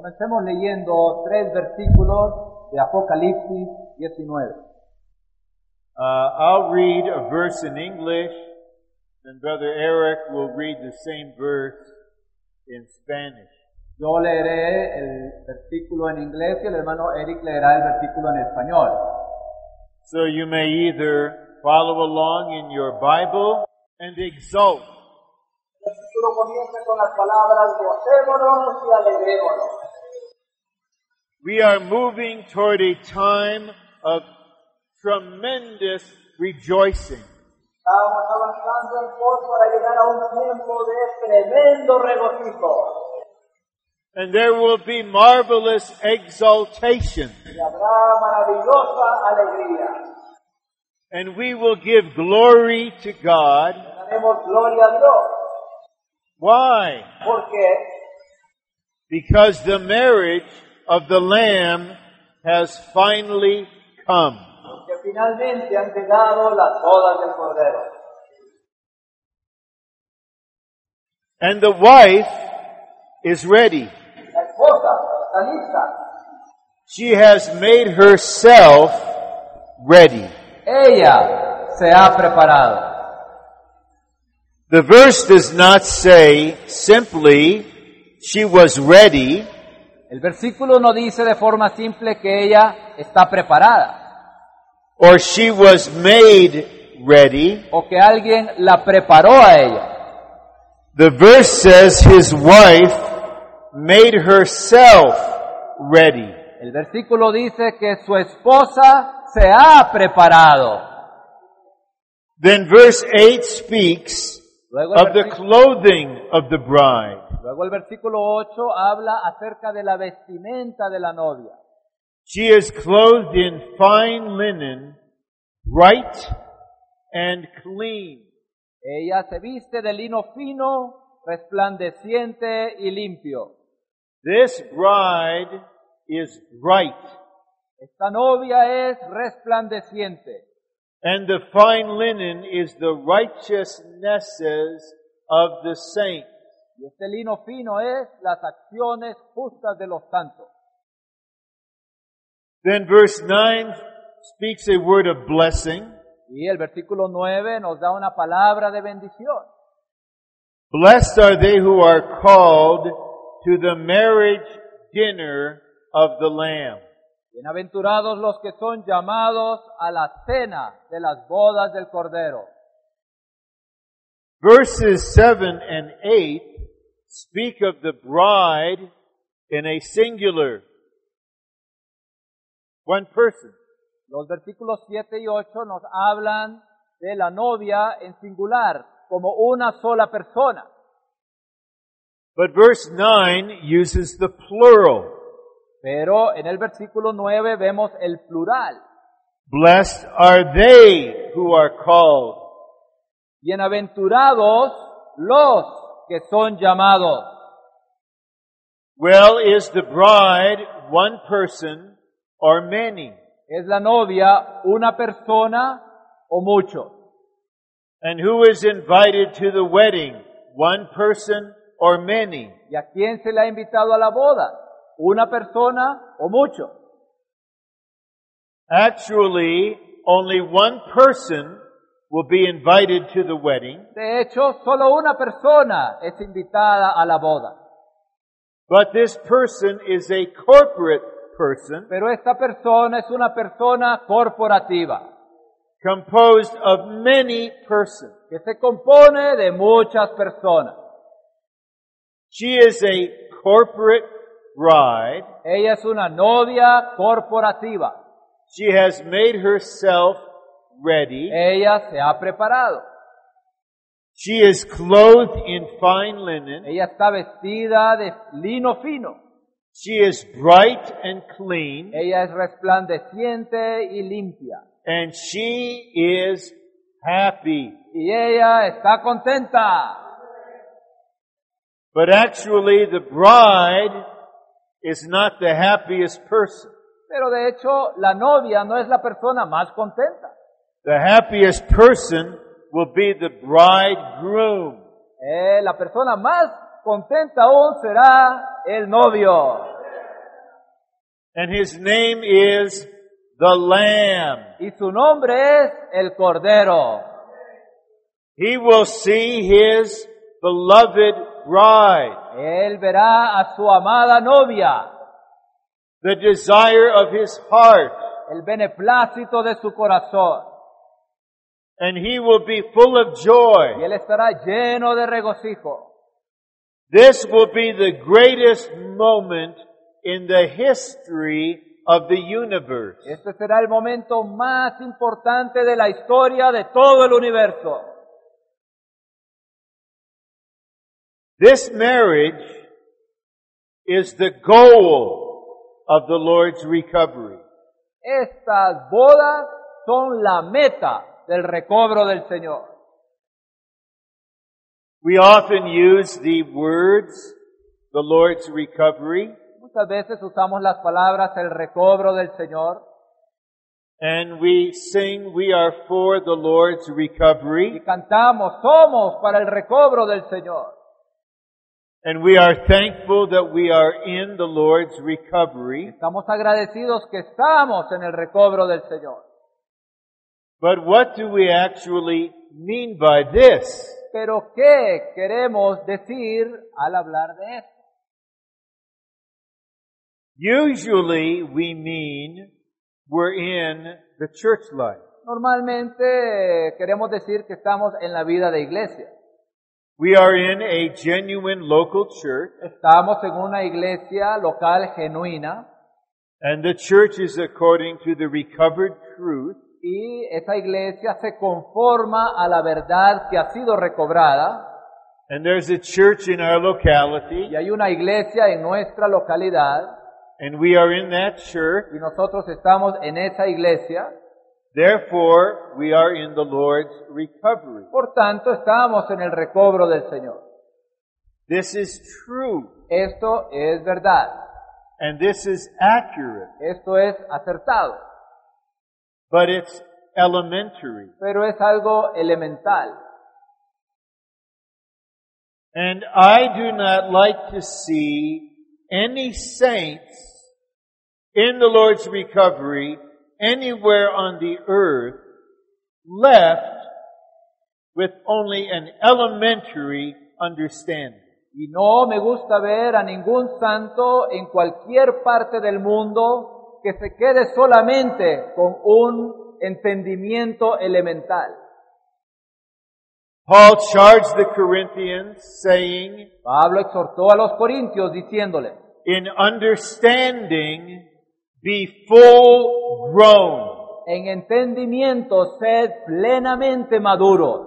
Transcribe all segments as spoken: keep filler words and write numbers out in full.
Comencemos leyendo tres versículos de Apocalipsis diecinueve. Uh, I'll read a verse in English, then Brother Eric will read the same verse in Spanish. Yo leeré el versículo en inglés y el hermano Eric leerá el versículo en español. So you may either follow along in your Bible and exult. El versículo comienza con las palabras: gocémonos y alegrémonos. We are moving toward a time of tremendous rejoicing. Estamos avanzando en pos para llegar a un tiempo de tremendo regocijo. And there will be marvelous exaltation. Y habrá maravillosa alegría. And we will give glory to God. Daremos gloria a Dios. Why? ¿Por qué? Because the marriage of the Lamb has finally come. Porque finalmente han llegado las bodas del Cordero. And the wife is ready. La esposa está lista. She has made herself ready. Ella se ha preparado. The verse does not say simply she was ready. El versículo no dice de forma simple que ella está preparada. Or she was made ready. O que alguien la preparó a ella. The verse says his wife made herself ready. El versículo dice que su esposa se ha preparado. Then verse eight speaks Luego el, of the clothing of the bride. luego el versículo ocho habla acerca de la vestimenta de la novia. She is clothed in fine linen, bright and clean. Ella se viste de lino fino, resplandeciente y limpio. This bride is bright. Esta novia es resplandeciente. And the fine linen is the righteousnesses of the saints. Y este lino fino es las acciones justas de los santos. Then verse nine speaks a word of blessing. Y el versículo nueve nos da una palabra de bendición. Blessed are they who are called to the marriage dinner of the Lamb. Bienaventurados los que son llamados a la cena de las bodas del Cordero. Verses seven and eight speak of the bride in a singular, one person. Los versículos siete y ocho nos hablan de la novia en singular, como una sola persona. But verse nine uses the plural. Pero en el versículo nueve vemos el plural. Blessed are they who are called. Bienaventurados los que son llamados. Well, is the bride one person or many? ¿Es la novia una persona o muchos? And who is invited to the wedding? One person or many? ¿Y a quién se le ha invitado a la boda? ¿Una persona o muchos? Actually, only one person will be invited to the wedding. De hecho, solo una persona es invitada a la boda. But this person is a corporate person. Pero esta persona es una persona corporativa. Composed of many persons. Que se compone de muchas personas. She is a corporate bride. Ella es una novia corporativa. She has made herself ready. Ella se ha preparado. She is clothed in fine linen. Ella está vestida de lino fino. She is bright and clean. Ella es resplandeciente y limpia. And she is happy. Y ella está contenta. But actually the bride is not the happiest person. Pero de hecho, la novia no es la persona más contenta. The happiest person will be the bridegroom. Eh, la persona más contenta aún será el novio. And his name is the Lamb. Y su nombre es el Cordero. He will see his beloved bride, Él verá a su amada novia, the desire of his heart, el beneplácito de su corazón. and he will be full of joy. Y él estará lleno de regocijo. This will be the greatest moment in the history of the universe. Este será el momento más importante de la historia de todo el universo. This marriage is the goal of the Lord's recovery. Estas bodas son la meta del recobro del Señor. We often use the words, the Lord's recovery, Muchas veces usamos las palabras el recobro del Señor and we sing, we are for the Lord's y recovery, cantamos, somos para el recobro del Señor. and we are thankful that we are in the Lord's recovery. Estamos agradecidos que estamos en el recobro del Señor. But what do we actually mean by this? Pero ¿qué queremos decir al hablar de esto? Usually we mean we're in the church life. Normalmente eh, queremos decir que estamos en la vida de iglesia. We are in a genuine local church, Estamos en una iglesia local genuina and the church is according to the recovered truth, y esa iglesia se conforma a la verdad que ha sido recobrada and there's a church in our locality, y hay una iglesia en nuestra localidad and we are in that church. y nosotros estamos en esa iglesia. Therefore, we are in the Lord's recovery. Por tanto, estamos en el recobro del Señor. This is true, Esto es verdad. and this is accurate, Esto es acertado. but it's elementary. Pero es algo elemental. And I do not like to see any saints in the Lord's recovery anywhere on the earth left with only an elementary understanding. Y no me gusta ver a ningún santo en cualquier parte del mundo que se quede solamente con un entendimiento elemental. Paul charged the Corinthians saying, Pablo exhortó a los corintios diciéndole, in understanding, be full grown. en entendimiento sed plenamente maduros.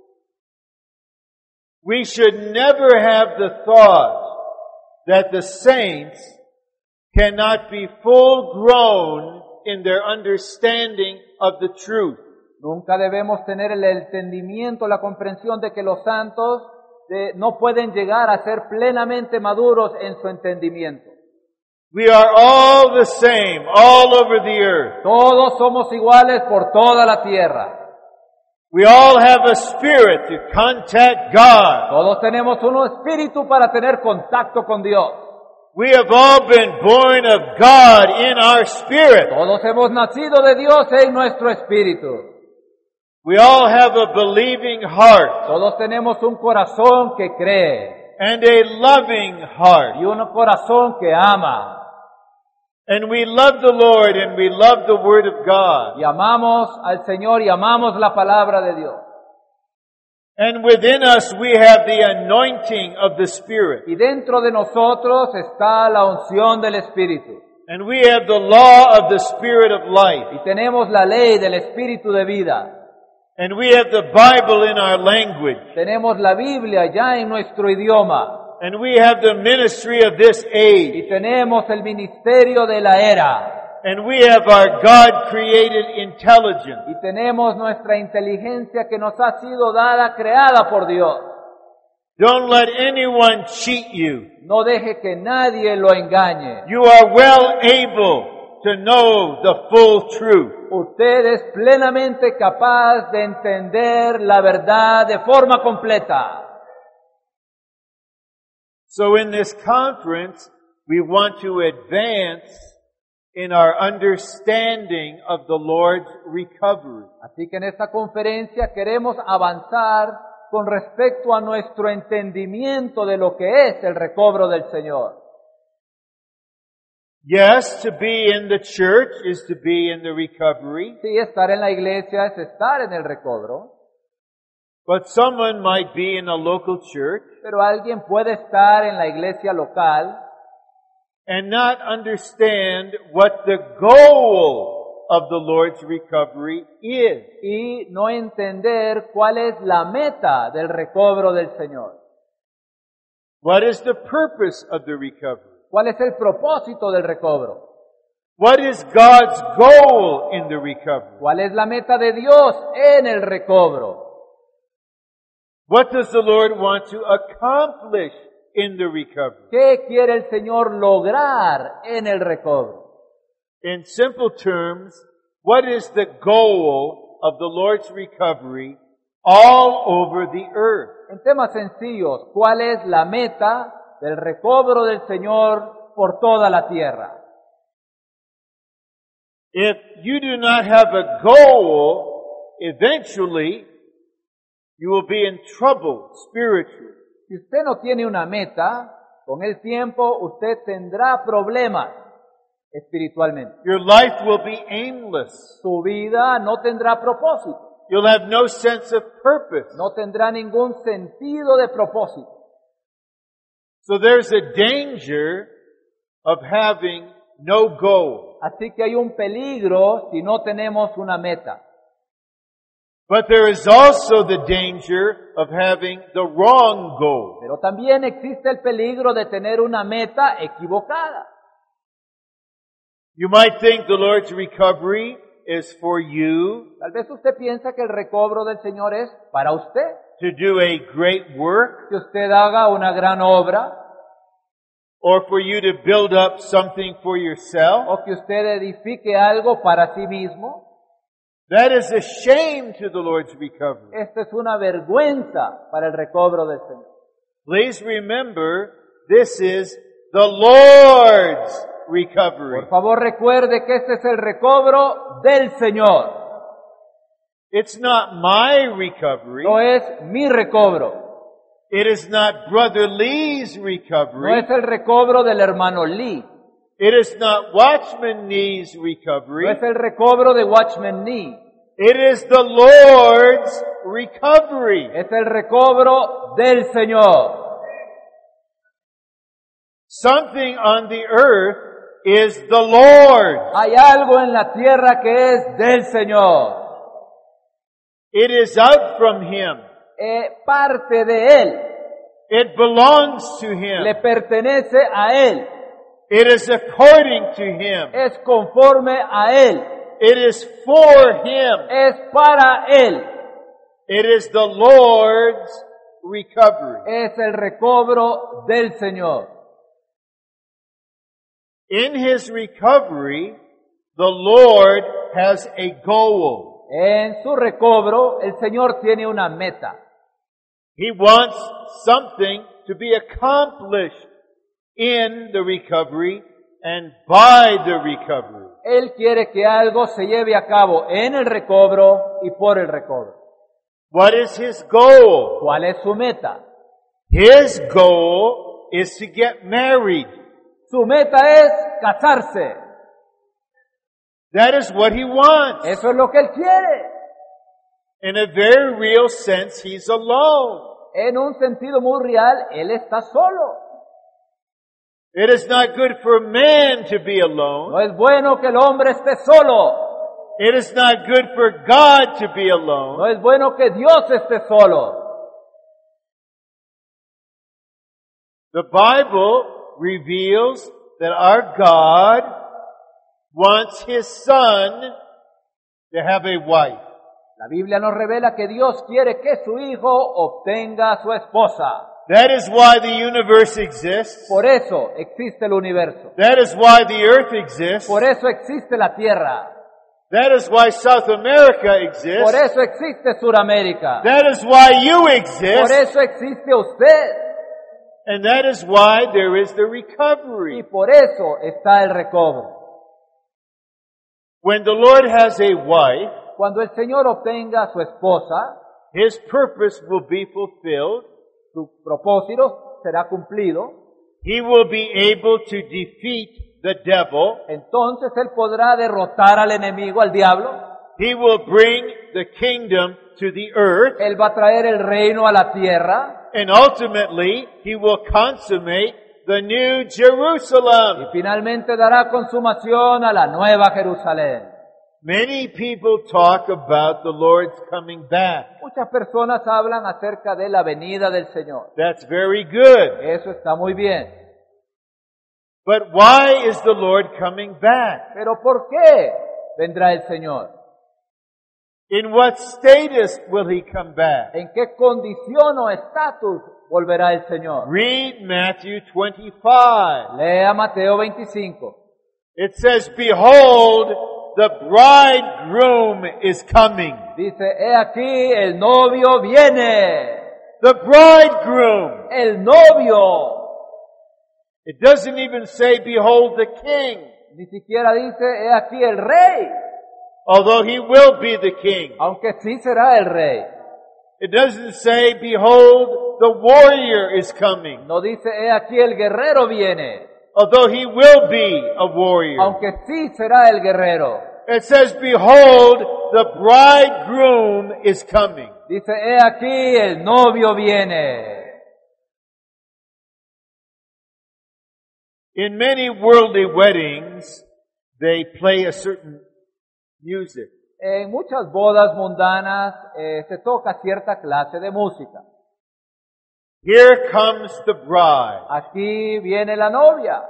We should never have the thought that the saints cannot be full grown in their understanding of the truth. Nunca debemos tener el entendimiento, la comprensión de que los santos de, no pueden llegar a ser plenamente maduros en su entendimiento. We are all the same, all over the earth. Todos somos iguales por toda la tierra. We all have a spirit to contact God. Todos tenemos un espíritu para tener contacto con Dios. We have all been born of God in our spirit. Todos hemos nacido de Dios en nuestro espíritu. We all have a believing heart Todos tenemos un corazón que cree and a loving heart. y un corazón que ama. And we love the Lord and we love the Word of God. Y amamos al Señor y amamos la palabra de Dios. And within us we have the anointing of the Spirit. Y dentro de nosotros está la unción del Espíritu. And we have the law of the Spirit of life. Y tenemos la ley del Espíritu de vida. And we have the Bible in our language. Tenemos la Biblia ya en nuestro idioma. And we have the ministry of this age. Y tenemos el ministerio de la era. And we have our God-created intelligence. Y tenemos nuestra inteligencia que nos ha sido dada, creada por Dios. Don't let anyone cheat you. No deje que nadie lo engañe. You are well able to know the full truth. Usted es plenamente capaz de entender la verdad de forma completa. So in this conference, we want to advance in our understanding of the Lord's recovery. Así que en esta conferencia queremos avanzar con respecto a nuestro entendimiento de lo que es el recobro del Señor. Yes, to be in the church is to be in the recovery, Sí, estar en la iglesia es estar en el recobro, but someone might be in a local church pero alguien puede estar en la iglesia local and not understand what the goal of the Lord's recovery is. y no entender cuál es la meta del recobro del Señor. What is the purpose of the recovery? ¿Cuál es el propósito del recobro? What is God's goal in the recovery? ¿Cuál es la meta de Dios en el recobro? What does the Lord want to accomplish in the recovery? ¿Qué quiere el Señor lograr en el recobro? In simple terms, what is the goal of the Lord's recovery all over the earth? En temas sencillos, ¿cuál es la meta del recobro del Señor por toda la tierra? If you do not have a goal, eventually you will be in trouble spiritually. Si usted no tiene una meta, con el tiempo usted tendrá problemas espiritualmente. Your life will be aimless. Su vida no tendrá propósito, You'll have no sense of purpose. no tendrá ningún sentido de propósito. So there's a danger of having no goal. Así que hay un peligro si no tenemos una meta. But there is also the danger of having the wrong goal. Pero también existe el peligro de tener una meta equivocada. You might think the Lord's recovery is for you Tal vez usted piensa que el recobro del Señor es para usted, to do a great work, que usted haga una gran obra, or for you to build up something for yourself. o que usted edifique algo para sí mismo. That is a shame to the Lord's recovery. Esta es una vergüenza para el recobro del Señor. Please remember, this is the Lord's recovery. Por favor, recuerde que este es el recobro del Señor. It's not my recovery. No es mi recobro. It is not Brother Lee's No recovery. es el recobro del hermano Lee. It is not Watchman Nee's No recovery. es el recobro de Watchman Nee. It is the Lord's recovery. Es el recobro del Señor. Something on the earth is the Lord's. Hay algo en la tierra que es del Señor. It is out from Him. Eh, parte de Él. It belongs to Him. Le pertenece a Él. It is according to Him. Es conforme a Él. It is for Him. Es para Él. It is the Lord's recovery. Es el recobro del Señor. In His recovery, the Lord has a goal. En su recobro, el Señor tiene una meta. He wants something to be accomplished in the recovery and by the recovery. Él quiere que algo se lleve a cabo en el recobro y por el recobro. What is His goal? ¿Cuál es su meta? His goal is to get married. Su meta es casarse. That is what He wants. Eso es lo que Él quiere. In a very real sense, He's alone. En un sentido muy real, Él está solo. It is not good for man to be alone. No es bueno que el hombre esté solo. It is not good for God to be alone. No es bueno que Dios esté solo. The Bible reveals that our God wants His Son to have a wife. La Biblia nos revela que Dios quiere que su hijo obtenga a su esposa. That is why the universe exists. Por eso existe el universo. That is why the earth exists. Por eso existe la tierra. That is why South America Por exists. eso existe Suramérica. That is why you Por exist. eso existe usted. And that is why there is the Y recovery. por eso está el recobro. When the Lord has a wife, Cuando el Señor obtenga a su esposa, His purpose will be fulfilled. su propósito será cumplido. He will be able to defeat the devil. Entonces Él podrá derrotar al enemigo, al diablo. He will bring the kingdom to the earth. Él va a traer el reino a la tierra. And ultimately, He will consummate the new Y Jerusalem. finalmente dará consumación a la nueva Jerusalén. Many people talk about the Lord's coming back. Muchas personas hablan acerca de la venida del Señor. That's very good. Eso está muy bien. But why is the Lord coming back? Pero ¿por qué vendrá el Señor? In what status will He come back? ¿En qué condición o estatus volverá el Señor? Read Matthew twenty-five. Lea Mateo veinticinco. It says, Behold, the bridegroom is coming. Dice, he aquí el novio viene. The bridegroom. El novio. It doesn't even say, Behold the king. Ni siquiera dice, he aquí el rey. Although he will be the king. Aunque sí será el rey. It doesn't say, Behold, the warrior is coming. No dice, he aquí el guerrero viene. Although he will be a warrior. Aunque sí será el guerrero. It says, Behold, the bridegroom is coming. Dice, he aquí el novio viene. In many worldly weddings, they play a certain music. En muchas bodas mundanas eh, se toca cierta clase de música. Here comes the bride. Aquí viene la novia.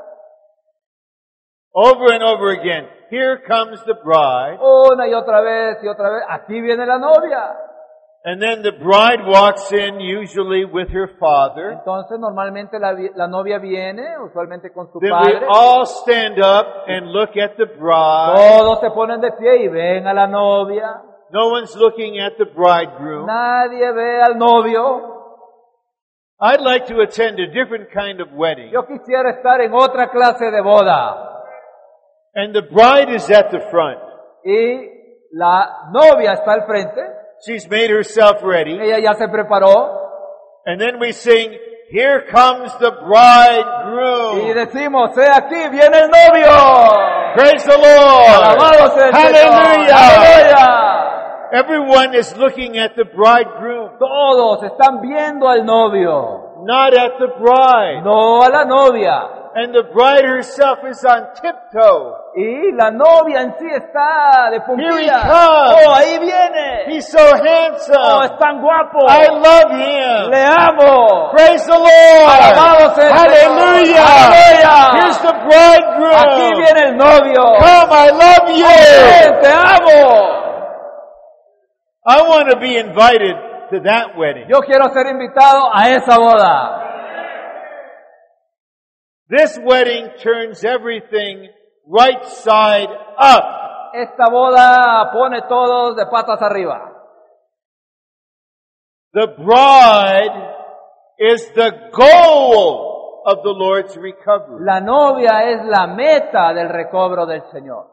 Over and over again. Here comes the bride. Una y otra vez y otra vez. Aquí viene la novia. And then the bride walks in usually with her father. Entonces normalmente la, vi- la novia viene, usualmente con su Then we padre. all stand up and look at the bride. Todos se ponen de pie y ven a la novia. No one's looking at the bridegroom. Nadie ve al novio. I'd like to attend a different kind of wedding. Yo quisiera estar en otra clase de boda. And the bride is at the front. Y la novia está al frente. She's made herself ready. Ella ya se preparó. And then we sing, Here comes the bridegroom. Y decimos, he aquí viene el novio. Praise the Lord. Alabado sea el Hallelujah. Señor. Aleluya. Everyone is looking at the bridegroom, Todos están viendo al novio, not at the bride. no a la novia. And the bride herself is on tiptoe. Y la novia en sí está de Here he puntilla. comes. Oh, ahí viene. He's so Oh, handsome. es tan guapo. I love him. Le amo. Praise the Lord. Alabado sea el Hallelujah. Señor. Aleluya. Here's the bridegroom. Aquí viene el novio. Come, I love Ven, you. te amo. I want to be invited to that wedding. Yo quiero ser invitado a esa boda. This wedding turns everything right side up. Esta boda pone todos de patas arriba. The bride is the goal of the Lord's recovery. La novia es la meta del recobro del Señor.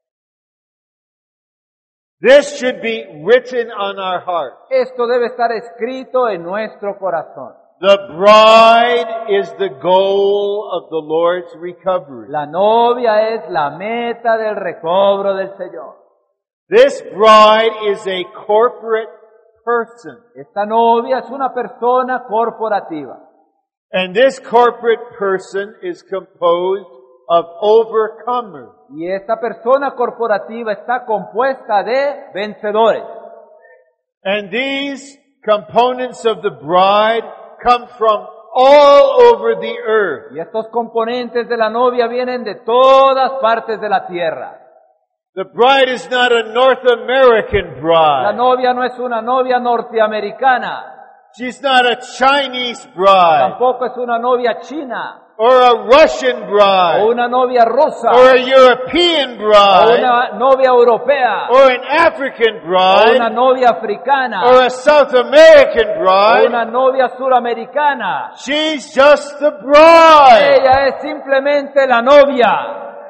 This should be written on our heart. Esto debe estar escrito en nuestro corazón. The bride is the goal of the Lord's recovery. La novia es la meta del recobro del Señor. This bride is a corporate person. Esta novia es una persona corporativa. And this corporate person is composed of overcomers. Y esta persona corporativa está compuesta de vencedores. And these components of the bride come from all over the earth. Y estos componentes de la novia vienen de todas partes de la tierra. The bride is not a North American La bride. novia no es una novia norteamericana. She's not a Chinese bride Tampoco es una novia china. or a Russian O bride una novia rusa. or a European O bride una novia europea. or an African O una bride novia africana. or a South American O bride. una novia suramericana. She's just the bride. Ella es simplemente la novia.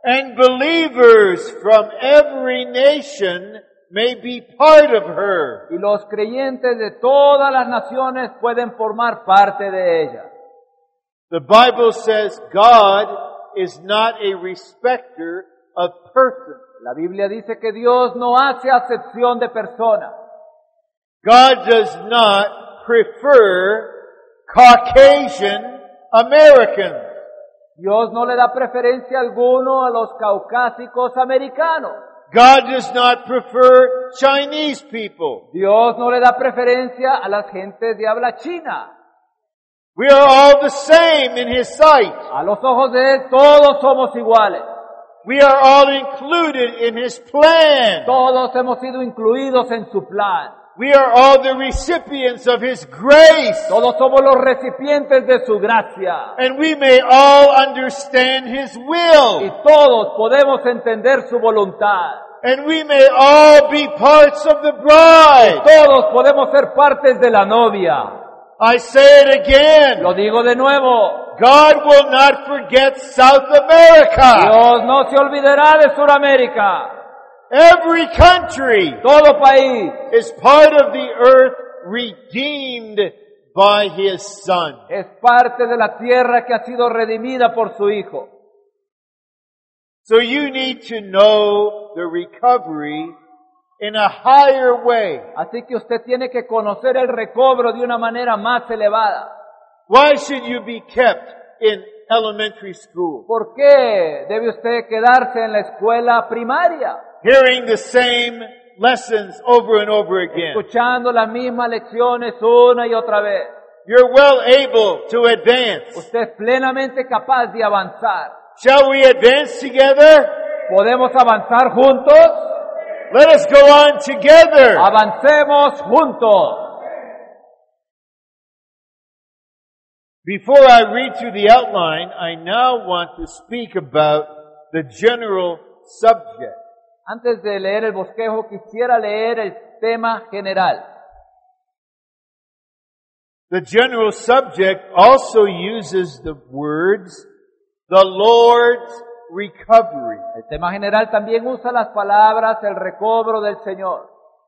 and believers from every nation may be part of her. Y los creyentes de todas las naciones pueden formar parte de ella. The Bible says God is not a respecter of persons. La Biblia dice que Dios no hace acepción de personas. God does not prefer Caucasian Americans. Dios no le da preferencia alguno a los caucásicos americanos. God does not prefer Chinese people. Dios no le da preferencia a las gentes de habla china. We are all the same in His sight. A los ojos de Él todos somos iguales. We are all included in His plan. Todos hemos sido incluidos en su plan. We are all the recipients of His grace. Todos somos los recipientes de su gracia. And we may all understand His Y will. todos podemos entender su voluntad. And we may all be parts of the bride. Todos podemos ser partes de la novia. I say it again. Lo digo de nuevo. God will not forget South America. Dios no se olvidará de Sudamérica. Every country Todo país is part of the earth redeemed by His Son. es parte de la tierra que ha sido redimida por su Hijo. So you need to know the recovery in a higher way. Así que usted tiene que conocer el recobro de una manera más elevada. Why should you be kept in elementary school? ¿Por qué debe usted quedarse en la escuela primaria? Hearing the same lessons over and over again. Escuchando las mismas lecciones una y otra vez. You're well able to advance. Usted es plenamente capaz de avanzar. Shall we advance together? ¿Podemos avanzar juntos? Let us go on together. Avancemos juntos. Before I read through the outline, I now want to speak about the general subject. Antes de leer el bosquejo, quisiera leer el tema general. The general subject also uses the words, the Lord's recovery. El tema general también usa las palabras el recobro del Señor.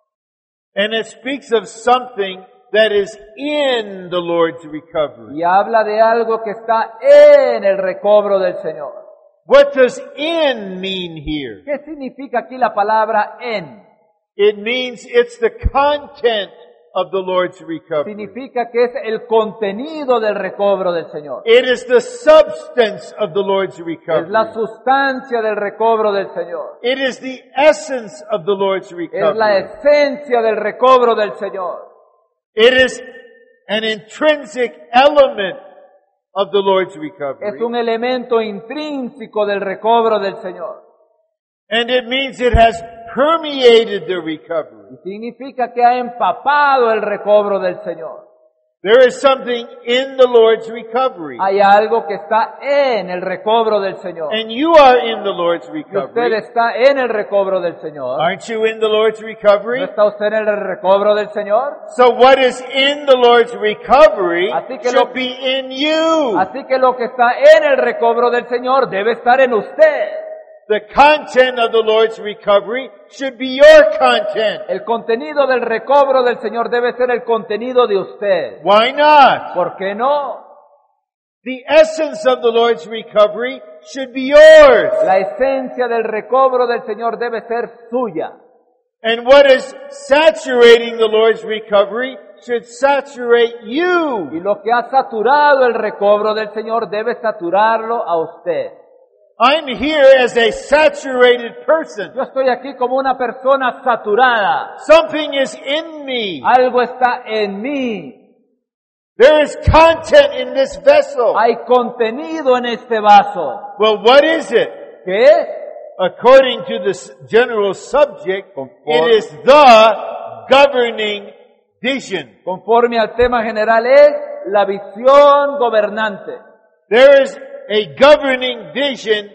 And it speaks of something that is in the Lord's recovery. Y habla de algo que está en el recobro del Señor. What does in mean here? ¿Qué significa aquí la palabra en? It means it's the content of the Lord's recovery. Significa que es el contenido del recobro del Señor. It is the substance of the Lord's recovery. Es la sustancia del recobro del Señor. It is the essence of the Lord's Es la recovery. esencia del recobro del Señor. It is an intrinsic element of the Lord's Es recovery. un elemento intrínseco del recobro del Señor. And it means it has permeated the recovery. Y significa que ha empapado el recobro del Señor. There is something in the Lord's recovery. Hay algo que está en el recobro del Señor. And you are in the Lord's Y usted recovery. está en el recobro del Señor. Aren't you in the Lord's ¿No recovery? está usted en el recobro del Señor? So what is in the Lord's recovery Así que should lo- be in you. Así que lo que está en el recobro del Señor debe estar en usted. The content of the Lord's recovery should be your content. El contenido del recobro del Señor debe ser el contenido de usted. Why not? ¿Por qué no? The essence of the Lord's recovery should be yours. La esencia del recobro del Señor debe ser suya. And what is saturating the Lord's recovery should saturate Y you. lo que ha saturado el recobro del Señor debe saturarlo a usted. I'm here as a saturated person. Yo estoy aquí como una persona saturada. Something is in me. Algo está en mí. There is content in this vessel. Hay contenido en este vaso. Well, what is it? ¿Qué es? According to this general subject, Conforme- it is the governing vision. Conforme al tema general es la visión gobernante. There is a governing vision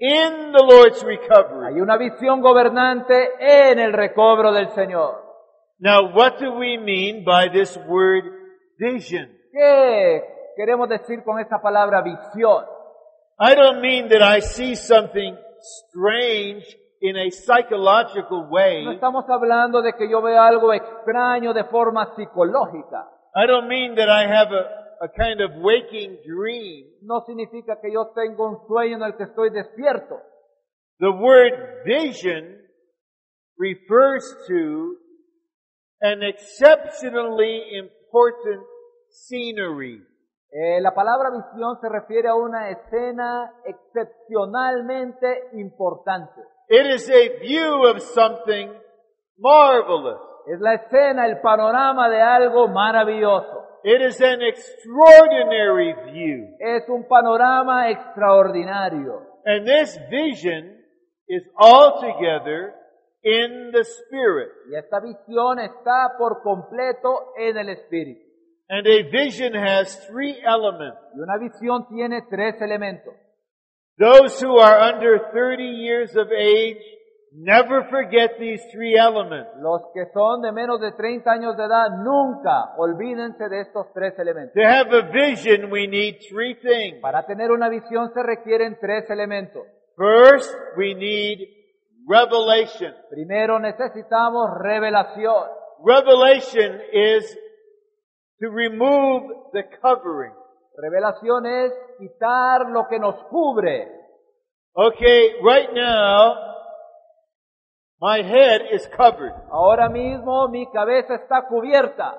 in the Lord's recovery. Hay una visión gobernante en el recobro del Señor. Now, what do we mean by this word vision? ¿Qué queremos decir con esta palabra visión? I don't mean that I see something strange in a psychological way. No estamos hablando de que yo vea algo extraño de forma psicológica. I don't mean that I have a, a kind of waking dream. No significa que yo tengo un sueño en el que estoy despierto. The word vision refers to an exceptionally important scenery. Eh, la palabra visión se refiere a una escena excepcionalmente importante. It is a view of something marvelous. Es la escena, el panorama de algo maravilloso. It is an extraordinary view. Es un panorama extraordinario. And this vision is altogether in the Spirit. Y esta visión está por completo en el Espíritu. And a vision has three elements. Y una visión tiene tres elementos. Those who are under thirty years of age never forget these three elements. Los que son de menos de treinta años de edad, nunca olvídense de estos tres elementos. To have a vision, we need three things. Para tener una visión se requieren tres elementos. First, we need revelation. Primero necesitamos revelación. Revelation is to remove the covering. Revelación es quitar lo que nos cubre. Okay, right now, my head is covered. Ahora mismo mi cabeza está cubierta.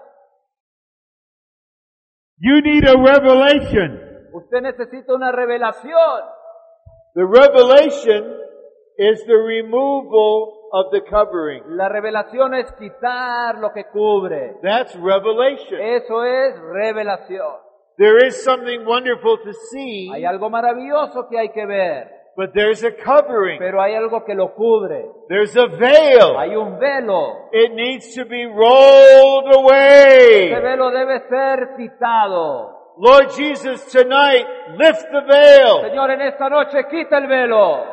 You need a revelation. Usted necesita una revelación. The revelation is the removal of the covering. La revelación es quitar lo que cubre. That's revelation. Eso es revelación. There is something wonderful to see, Hay algo maravilloso que hay que ver, but there's a covering. pero hay algo que lo cubre. There's a veil. Hay un velo. It needs to be rolled away. Ese velo debe ser quitado. Lord Jesus, tonight, lift the veil. Señor, en esta noche quita el velo.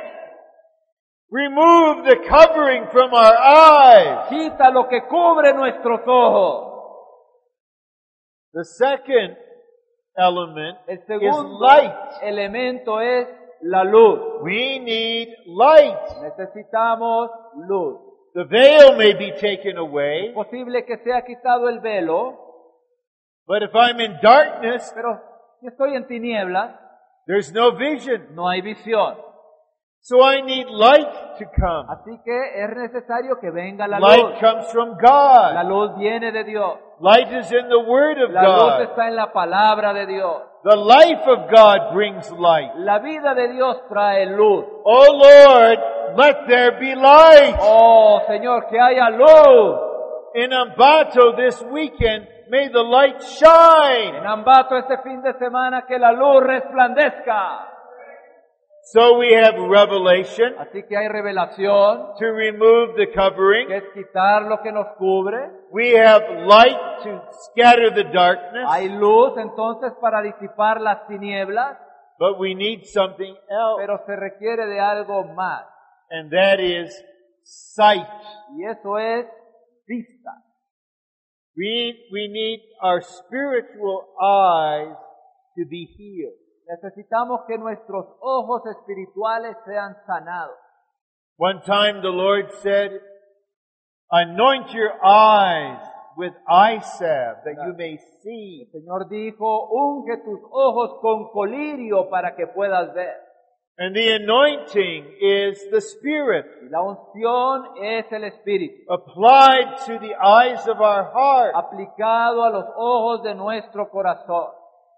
Remove the covering from our eyes. Quita lo que cubre nuestros ojos. The second element El is segundo light. elemento es la luz. We need light. Necesitamos luz. The veil may be taken away, Es posible que sea quitado el velo, but if I'm in darkness, pero si estoy en tinieblas, there's no vision. no hay visión. So I need light to come. Así que es necesario que venga la Light luz. comes from La God. luz viene de Dios. Light is in the Word of La luz God. está en la palabra de Dios. The life of God brings light. La vida de Dios trae luz. Oh Lord, let there be light. Oh, Señor, que haya luz. In Ambato this weekend, may the light shine. En Ambato este fin de semana que la luz resplandezca. So we have revelation Así que hay revelación, to remove the que covering. es quitar lo que nos cubre. We have light to scatter the darkness. Hay luz entonces para disipar las tinieblas, But we need something else. pero se requiere de algo más. And that is sight. Y eso es vista. We, we need our spiritual eyes to be healed. Necesitamos que nuestros ojos espirituales sean sanados. One time the Lord said, anoint your eyes with eye salve that you may see. El Señor dijo, unge tus ojos con colirio para que puedas ver. And the anointing is the Spirit Y la unción es el Espíritu, applied to the eyes of our heart. aplicado a los ojos de nuestro corazón.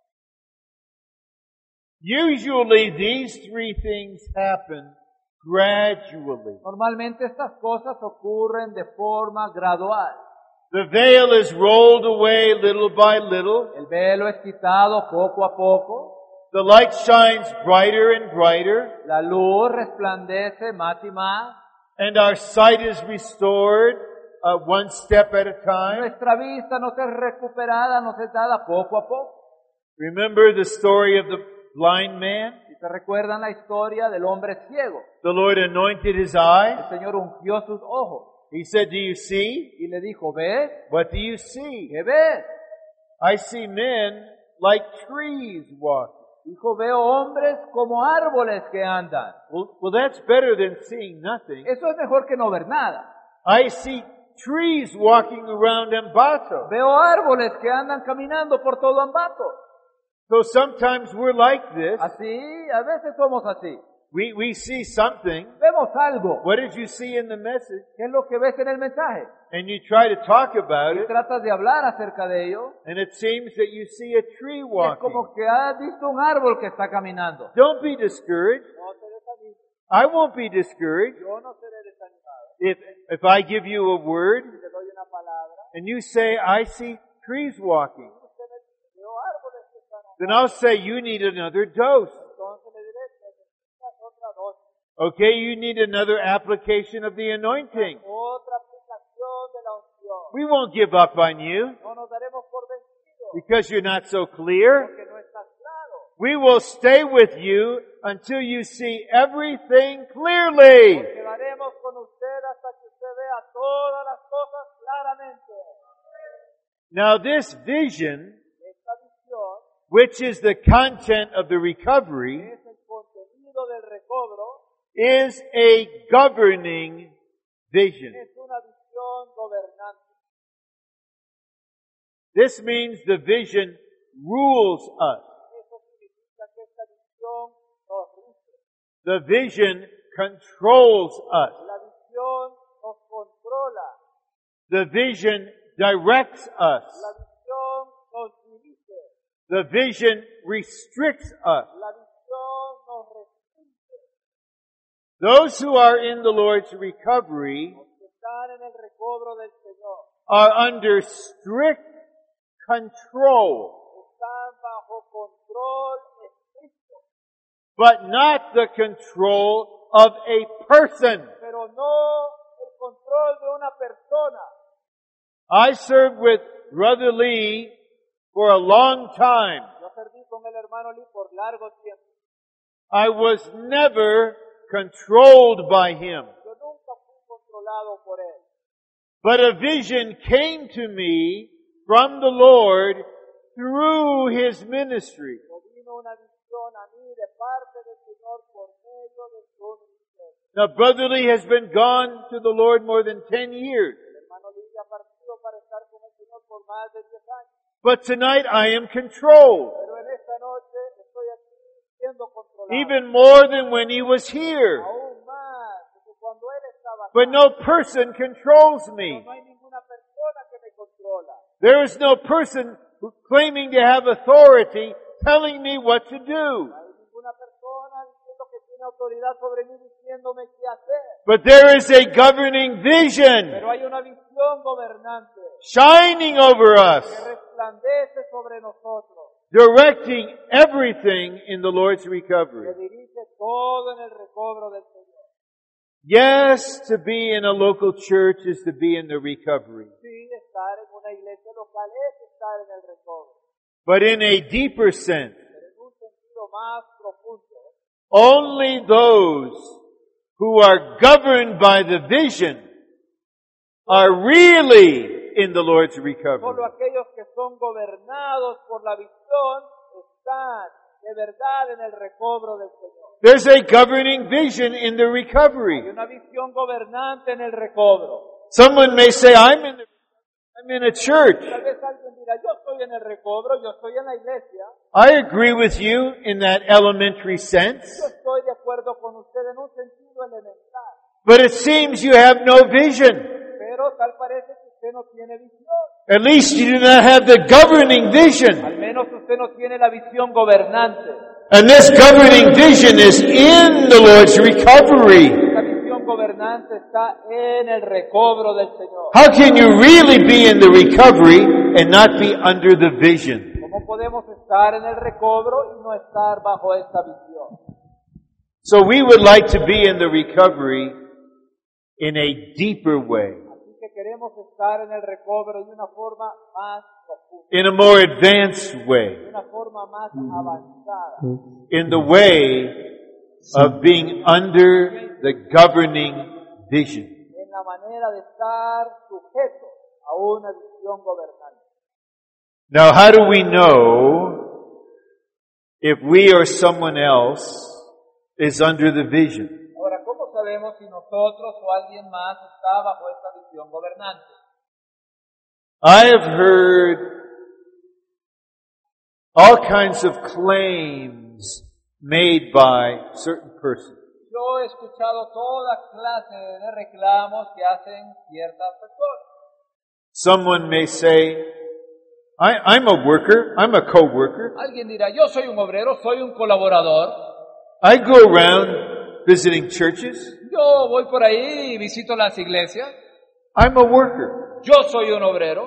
Usually these three things happen gradually. Normalmente estas cosas ocurren de forma gradual. The veil is rolled away little by little. El velo es quitado poco a poco. The light shines brighter and brighter. La luz resplandece más y más. And our sight is restored uh, one step at a time. Nuestra vista nos es recuperada, nos es dada poco a poco. Remember the story of the blind man? Si se recuerdan la historia del hombre ciego, The Lord anointed his eyes. el Señor ungió sus ojos He said, do you see? y le dijo, ¿ves? What do you see? ¿Qué ves? I see men like trees walking. Dijo, veo hombres como árboles que andan. Well, well, that's better than seeing nothing. Eso es mejor que no ver nada. I see trees walking around Ambato. Veo árboles que andan caminando por todo Ambato. So sometimes we're like this. Así, a veces somos así. We, we see something. Vemos algo. What did you see in the message? ¿Qué es lo que ves en el mensaje? And you try to talk about Y it, tratas de hablar acerca de ello. and it seems that you see a tree Y es walking. como que has visto un árbol que está caminando. Don't be discouraged. No te desanimes. I won't be discouraged. Yo no seré desanimado. If, if I give you a word, Te doy una palabra. and you say, I see trees walking, Usted me dice, veo árboles que están then I'll say, you need another dose. Entonces le diré, necesitas otra dosis. Okay, you need another application of the anointing. Otra aplicación de la unción. We won't give up on you No nos daremos por vencidos. because you're not so clear. Porque no estás claro. We will stay with you until you see everything clearly. Quedaremos con usted hasta que usted vea todas las cosas claramente. Now this vision, Esta visión which is the content of the recovery, es el contenido del recobro. is a governing vision. Es una visión gobernante. This means the vision rules us. Eso significa que esta visión nos rige. The vision controls us. La visión nos controla. The vision directs us. La visión nos dirige. The vision restricts us. La visión nos restringe. Those who are in the Lord's recovery Los que están en el recobro del Señor are under strict control, están bajo control estricto, but not the control of a person. pero no el control de una persona. I served with Brother Lee for a long time. Yo serví con el hermano Lee por largo tiempo. I was never controlled by him. Yo nunca fui controlado por él. But a vision came to me from the Lord through his ministry. Pero vino una visión a mí de parte del Señor por medio de su ministerio. Now, Brother Lee has been gone to the Lord more than ten years. El hermano Lee ha partido para estar con el Señor por más de diez años. But tonight I am controlled, Pero en esta noche estoy aquí siendo controlado. even more than when he was here. Aún más, porque cuando él estaba acá, But no person controls me. no hay ninguna persona que me controla. There is no person who- claiming to have authority telling me what to do. No hay ninguna persona diciendo que tiene autoridad sobre mí diciéndome qué hacer. But there is a governing vision Pero hay una visión gobernante shining over que us, resplandece sobre nosotros, directing everything in the Lord's que recovery. dirige todo en el recobro del Señor. Yes, to be in a local church is to be in the recovery. Sí, estar en una iglesia local es estar en el recobro, But in a deeper sense, pero en un sentido más profundo, only those who are governed by the vision are really in the Lord's solo recovery. aquellos que son gobernados por la visión están de verdad en el recobro del Señor. There's a governing vision in the Hay recovery. una visión gobernante en el recobro. Someone may say, I'm in, the, I'm in a church. Tal vez alguien dirá, yo estoy en el recobro, yo estoy en la iglesia. I agree with you in that elementary sense. Yo estoy de acuerdo con usted en un sentido elemental. But it seems you have no vision. Pero tal parece que usted no tiene visión. At least you do not have the governing vision. Al menos usted no tiene la visión gobernante. And this governing vision is in the Lord's recovery. La visión gobernante está en el recobro del Señor. How can you really be in the recovery and not be under the vision? ¿Cómo podemos estar en el recobro y no estar bajo esta visión? So we would like to be in the recovery in a deeper way, Así que queremos estar en el recobro de una forma más profunda, in a more advanced de way, una forma más avanzada, in the way of being under the governing vision. en la manera de estar sujeto a una visión gobernante. Now, how do we know if we or someone else is under the vision? Ahora, ¿cómo sabemos si nosotros o alguien más está bajo esta visión gobernante? I have heard all kinds of claims made by certain persons. Yo he escuchado toda clase de reclamos que hacen ciertas personas. Someone may say, I, I'm a worker, I'm a co-worker. Alguien dirá, yo soy un obrero, soy un colaborador. I go around visiting churches. Yo voy por ahí y visito las iglesias. I'm a worker. Yo soy un obrero.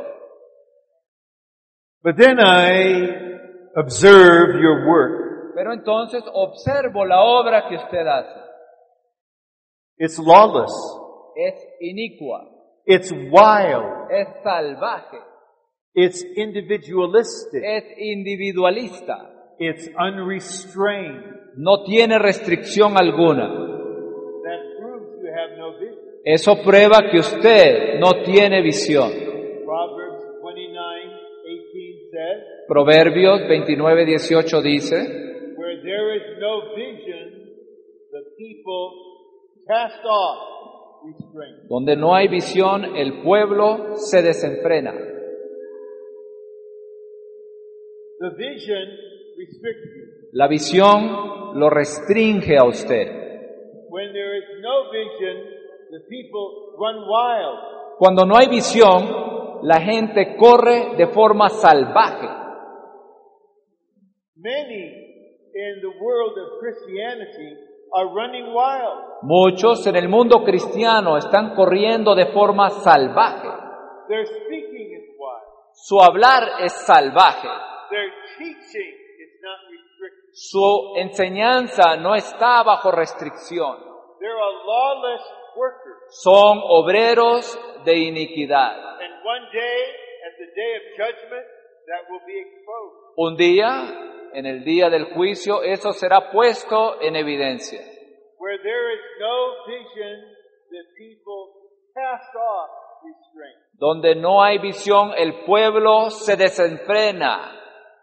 But then I observe your work. Pero entonces observo la obra que usted hace. It's lawless. Es inicua. It's wild. Es salvaje. It's individualistic. Es individualista. It's unrestrained. No tiene restricción alguna. That proves you have no vision. Eso prueba que usted no tiene visión. Proverbs twenty-nine eighteen says, Proverbios veintinueve dieciocho dice, where there is no vision, the people cast off restraint. donde no hay visión, el pueblo se desenfrena. The vision restricts you. La visión lo restringe a usted. When there is no vision, the people run wild. Cuando no hay visión, la gente corre de forma salvaje. Many in the world of Christianity are running wild. Muchos en el mundo cristiano están corriendo de forma salvaje. Their speaking is wild. Su hablar es salvaje. Their teaching is not restricted. Su enseñanza no está bajo restricción. They're a lawless worker. Son obreros de iniquidad. And one day, at the day of judgment, that will be exposed. Un día, en el día del juicio, eso será puesto en evidencia. Where there is no vision, the people cast off restraint. Donde no hay visión, el pueblo se desenfrena.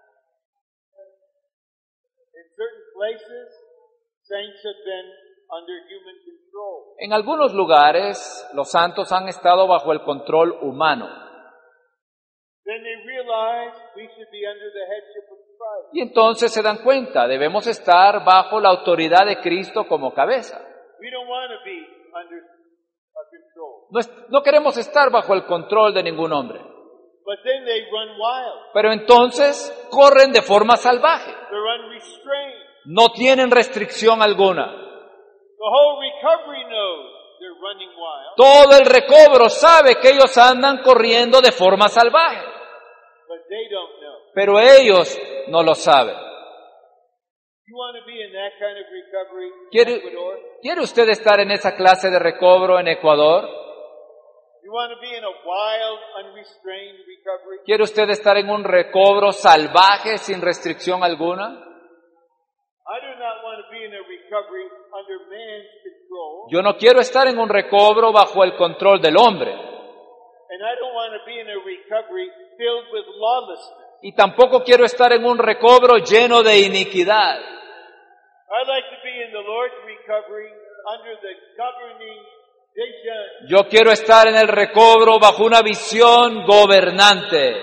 In certain places, saints have been under human control. En algunos lugares, los santos han estado bajo el control humano. Then they realize we should be under the headship of Christ. Y entonces se dan cuenta, debemos estar bajo la autoridad de Cristo como cabeza. We don't want to be under uh, control. No, es- no queremos estar bajo el control de ningún hombre. But then they run wild. Pero entonces corren de forma salvaje. They're unrestrained. No tienen restricción alguna. The whole recovery knows they're running wild. Todo el recobro sabe que ellos andan corriendo de forma salvaje. But they don't know. Pero ellos no lo saben. You want to be in that kind of recovery in ¿Quiere, Ecuador? ¿Quiere usted estar en esa clase de recobro en Ecuador? You want to be in a wild, unrestrained recovery? ¿Quiere usted estar en un recobro salvaje sin restricción alguna? I do not want to be in a recovery under man's control. Yo no quiero estar en un recobro bajo el control del hombre. And I don't want to be in a recovery filled with lawlessness. Y tampoco quiero estar en un recobro lleno de iniquidad. I like to be in the Lord's recovery under the governing vision. Yo quiero estar en el recobro bajo una visión gobernante.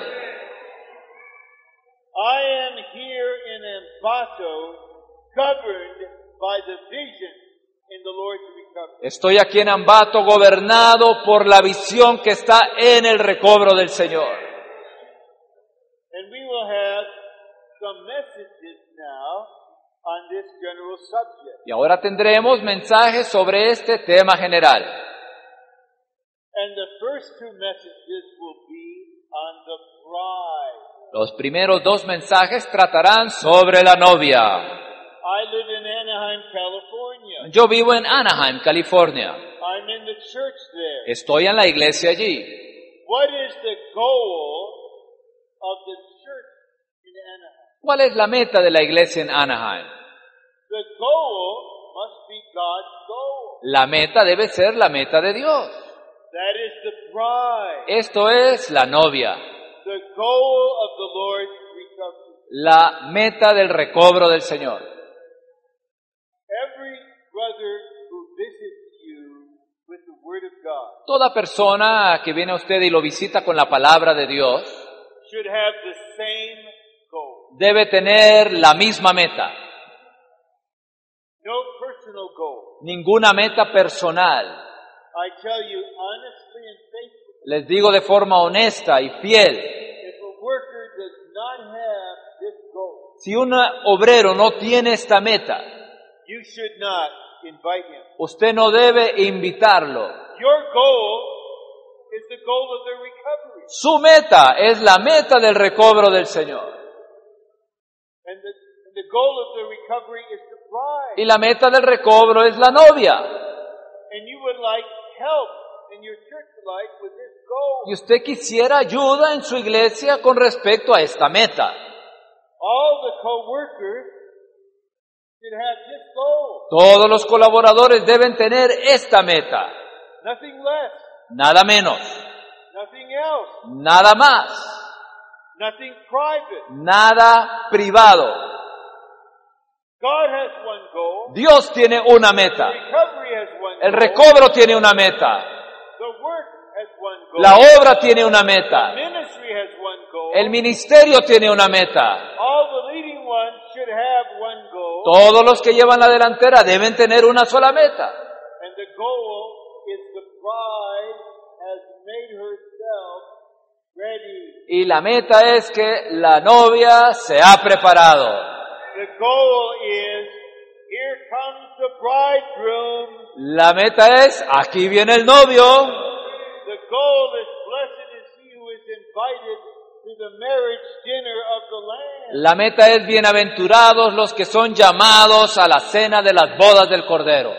I am here in Ambato governed by the vision in the Lord's recovery. Estoy aquí en Ambato gobernado por la visión que está en el recobro del Señor. And we will have some messages now on this general subject. Y ahora tendremos mensajes sobre este tema general. And the first two messages will be on the bride. Los primeros dos mensajes tratarán sobre la novia. I live in Anaheim, California. Yo vivo en Anaheim, California. I'm in the church there. Estoy en la iglesia allí. What is the goal of the church in Anaheim? ¿Cuál es la meta de la iglesia en Anaheim? The goal must be God's goal. La meta debe ser la meta de Dios. That is the bride. Esto es la novia. The goal of the Lord's recovery. la meta del recobro del Señor. Every brother who visits you with the Word of God Toda persona que viene a usted y lo visita con la palabra de Dios should have the same goal. debe tener la misma meta, No personal goal. ninguna meta personal. I tell you honestly and faithfully, Les digo de forma honesta y fiel, if a worker does not have this goal, si un obrero no tiene esta meta, you should not invite him. usted no debe invitarlo. Your goal is the goal of the recovery. Su meta es la meta del recobro del Señor. And the, and the goal of the recovery is the bride. Y la meta del recobro es la novia. And you would like help in your church life with this goal. Y usted quisiera ayuda en su iglesia con respecto a esta meta. All the co-workers should have this goal. Todos los colaboradores deben tener esta meta. Nothing less, Nada menos, nothing else, nada más, nothing private. nada privado. God has one goal. Dios tiene una meta. Recovery has one El goal. recobro tiene una meta. The work has one goal. La obra tiene una meta. Ministry has one goal. El ministerio tiene una meta. All the leading ones should have one goal. Todos los que llevan la delantera deben tener una sola meta. And the goal is the bride has made herself ready. Y la meta es que la novia se ha preparado. The goal is, here comes the bridegroom. La meta es, aquí viene el novio. The goal is, blessed is he who is invited to the marriage dinner of the Lamb. La meta es, bienaventurados los que son llamados a la cena de las bodas del Cordero.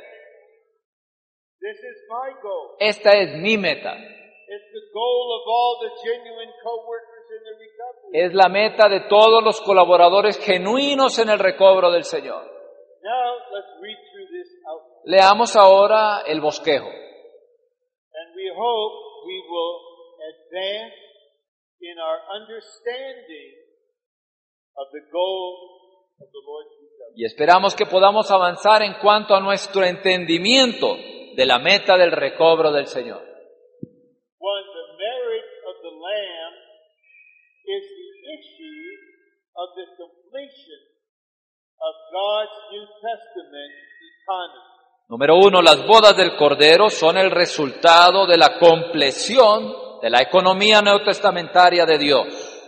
This is my goal. Esta es mi meta. It's the goal of all the genuine co-workers in the recovery. Es la meta de todos los colaboradores genuinos en el recobro del Señor. Now, let's read through this outline. Leamos ahora el bosquejo. And we hope we will advance in our understanding of the goal of the Lord Jesus. Y esperamos que podamos avanzar en cuanto a nuestro entendimiento de la meta del recobro del Señor. One, the marriage of the Lamb is the issue of the completion of God's New Testament economy. Número uno, las bodas del Cordero son el resultado de la compleción de la economía neotestamentaria de Dios.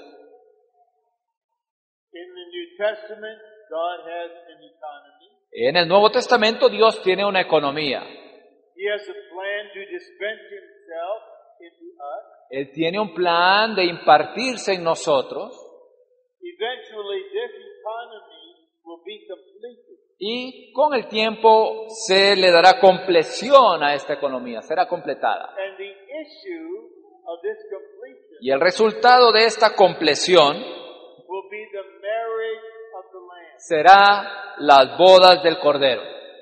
In the New Testament, God has an economy. En el Nuevo Testamento Dios tiene una economía. He has a plan to dispense himself into us. Él tiene un plan de impartirse en nosotros Eventually, this economy will be completed. y con el tiempo se le dará compleción a esta economía, será completada. And the issue of this completion Y el resultado de esta compleción will be the marriage of the Lamb. será las bodas del Cordero.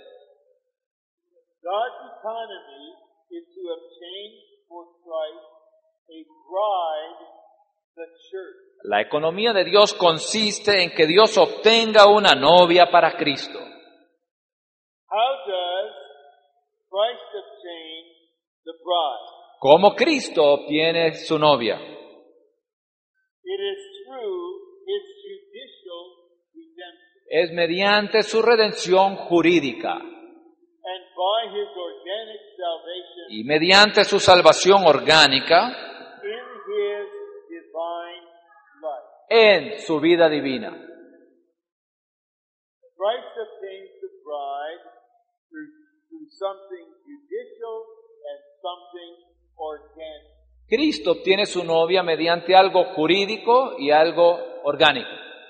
God's economy is to obtain for Christ a bride, the church. La economía de Dios consiste en que Dios obtenga una novia para Cristo. How does Christ obtain the bride? ¿Cómo Cristo obtiene su novia? It is through his judicial redemption Es mediante su redención jurídica and by his organic salvation y mediante su salvación orgánica in his divine life. en su vida divina. Christ obtains the bride through, through something judicial and something organic. Cristo obtiene su novia mediante algo jurídico y algo orgánico.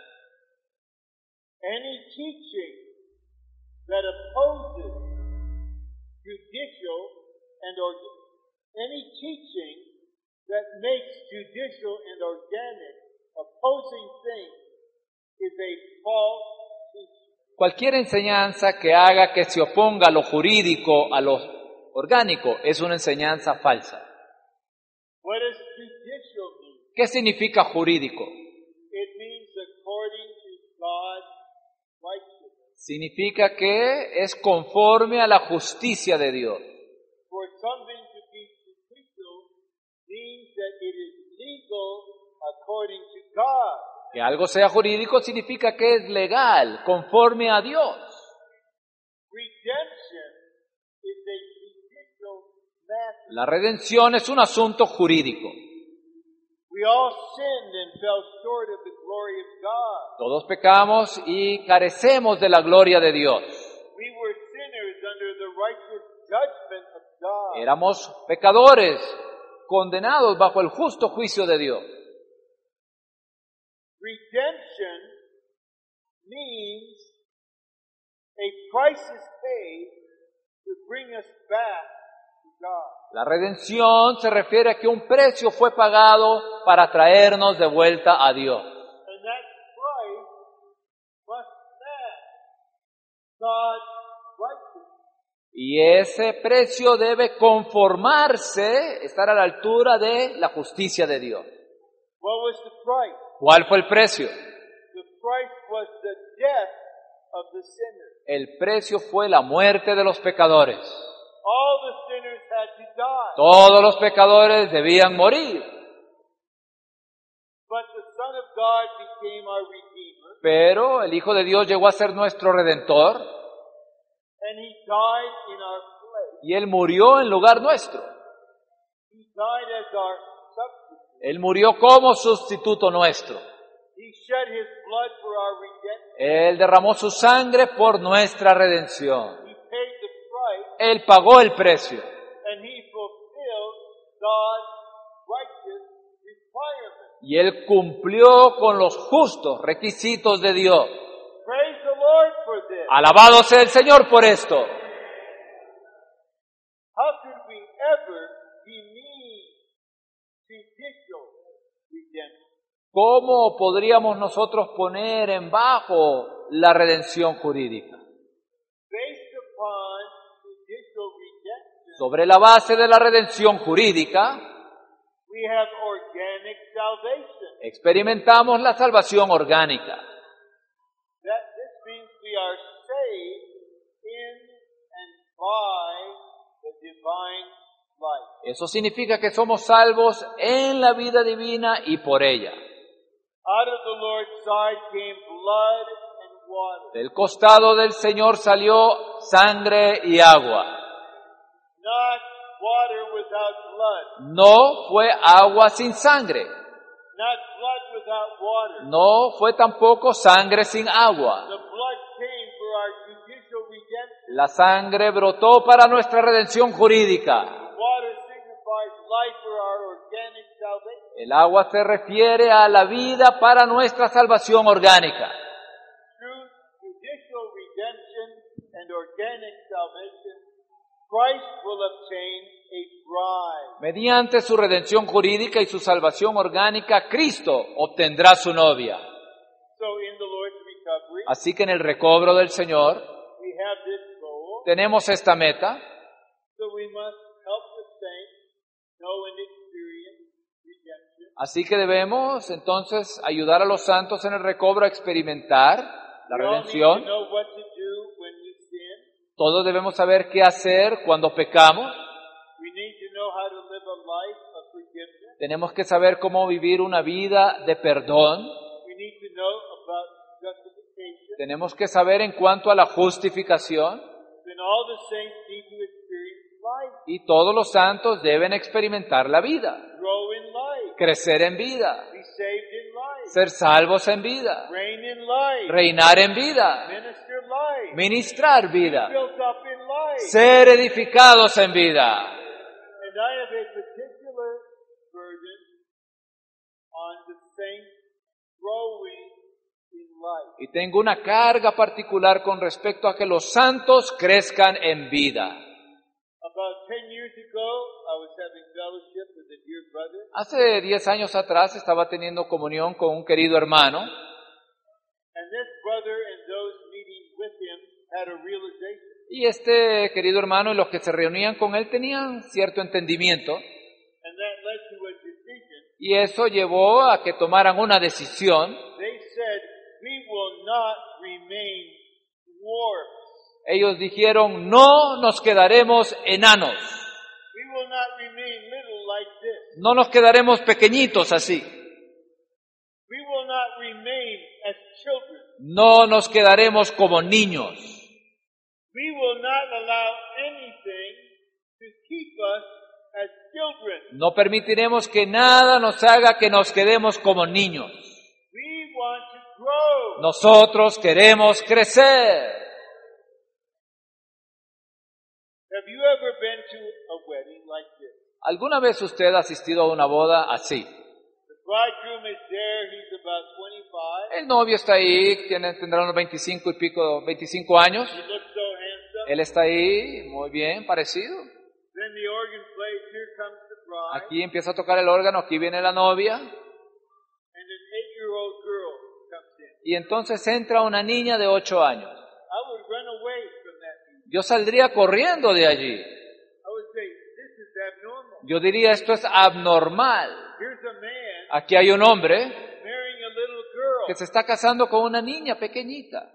Any teaching that opposes judicial and organic, any teaching that makes judicial and organic opposing things is a false teaching. Cualquier enseñanza que haga que se oponga lo jurídico a lo orgánico es una enseñanza falsa. What does judicial mean? ¿Qué significa jurídico? It means the Significa que es conforme a la justicia de Dios. For something to be judicial means that it is legal according to God. Que algo sea jurídico significa que es legal, conforme a Dios. Redemption is a judicial matter. La redención es un asunto jurídico. We all sinned and fell short of the glory of God. Todos pecamos y carecemos de la gloria de Dios. We were sinners under the righteous judgment of God. Éramos pecadores, condenados bajo el justo juicio de Dios. Redemption means a price is paid to bring us back to God. La redención se refiere a que un precio fue pagado para traernos de vuelta a Dios. And that price must match God's righteousness. Y ese precio debe conformarse, estar a la altura de la justicia de Dios. What was the price? ¿Cuál fue el precio? The price was the death of the sinner. El precio fue la muerte de los pecadores. All the sinners had to die. Todos los pecadores debían morir. But the Son of God became our Redeemer. Pero el Hijo de Dios llegó a ser nuestro Redentor And He died in our place. y Él murió en lugar nuestro. He died as our substitute. Él murió como sustituto nuestro. He shed His blood for our redemption. Él derramó su sangre por nuestra redención. He paid the price, Él pagó el precio and He fulfilled God's righteous requirements. y Él cumplió con los justos requisitos de Dios. Praise the Lord for this. Alabado sea el Señor por esto. How could we ever demean judicial redemption? ¿Cómo podríamos nosotros poner en bajo la redención jurídica? Based upon judicial redemption, Sobre la base de la redención jurídica, we have organic salvation. experimentamos la salvación orgánica. That this means we are saved in and by the divine life. Eso significa que somos salvos en la vida divina y por ella. Out of the Lord's side came blood and water. Del costado del Señor salió sangre y agua. Not water without blood. No fue agua sin sangre. Not blood without water. No fue tampoco sangre sin agua. The blood came for our judicial redemption. La sangre brotó para nuestra redención jurídica. Water signifies life for our organic salvation. El agua se refiere a la vida para nuestra salvación orgánica. Through judicial redemption and organic salvation, Christ will obtain a bride. Mediante su redención jurídica y su salvación orgánica, Cristo obtendrá su novia. So in the Lord's recovery, Así que en el recobro del Señor we have this goal. tenemos esta meta. So we must help the saints know and experience redemption. Así que debemos entonces ayudar a los santos en el recobro a experimentar la We all need to redención. know what to do when we sin. Todos debemos saber qué hacer cuando pecamos. We need to know how to live a life of forgiveness. Tenemos que saber cómo vivir una vida de perdón. We need to know about justification. Tenemos que saber en cuanto a la justificación. Then all the saints need to experience life, Y todos los santos deben experimentar la vida, grow in life, crecer en vida, be saved in life, ser salvos en vida, reign in life, reinar en vida, minister life, ministrar vida, built up in life. ser edificados en vida. And I have a particular burden on the saints growing in life. Y tengo una carga particular con respecto a que los santos crezcan en vida. About ten years ago, I was having fellowship with a dear brother, Hace diez años atrás estaba teniendo comunión con un querido hermano and this brother and those meeting with him had a realization. y este querido hermano y los que se reunían con él tenían cierto entendimiento And that led to a decision. y eso llevó a que tomaran una decisión. They said, we will not remain Ellos dijeron, no nos quedaremos enanos, We will not remain little like this. no nos quedaremos pequeñitos así, We will not remain as children. no nos quedaremos como niños, We will not allow anything to keep us as children. no permitiremos que nada nos haga que nos quedemos como niños. We want to grow. Nosotros queremos crecer. Have you ever been to a wedding like this? ¿Alguna vez usted ha asistido a una boda así? The bridegroom is there, he's about twenty-five. El novio está ahí, tiene, tendrá unos veinticinco y pico, veinticinco años. He looks so handsome. Él está ahí, muy bien, parecido. Then the organ plays, here comes the bride. Aquí empieza a tocar el órgano, aquí viene la novia. And an eight-year-old girl comes in. Y entonces entra una niña de ocho años. I would run away from that meeting. Yo saldría corriendo de allí. I would say, this is abnormal. Yo diría, esto es abnormal. Here's a man Aquí hay un hombre marrying a little girl. que se está casando con una niña pequeñita.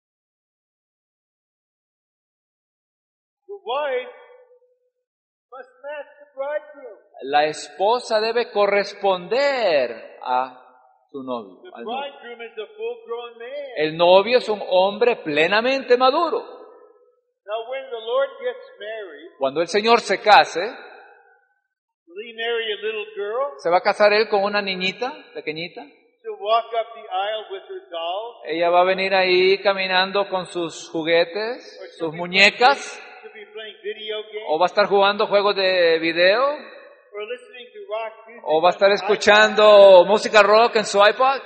The wife must match the bridegroom. La esposa debe corresponder a su novio. The al novio. bridegroom is a full-grown man. El novio es un hombre plenamente maduro. Now, when the Lord gets married, Cuando el Señor se case, will he marry a little girl? se va a casar él con una niñita pequeñita. She'll walk up the aisle with her dolls? Ella va a venir ahí caminando con sus juguetes, Or she'll sus be muñecas, playing- she'll be playing video games? o va a estar jugando juegos de video, Or listening to rock music? o va a estar on the escuchando música rock en su iPod. iPod?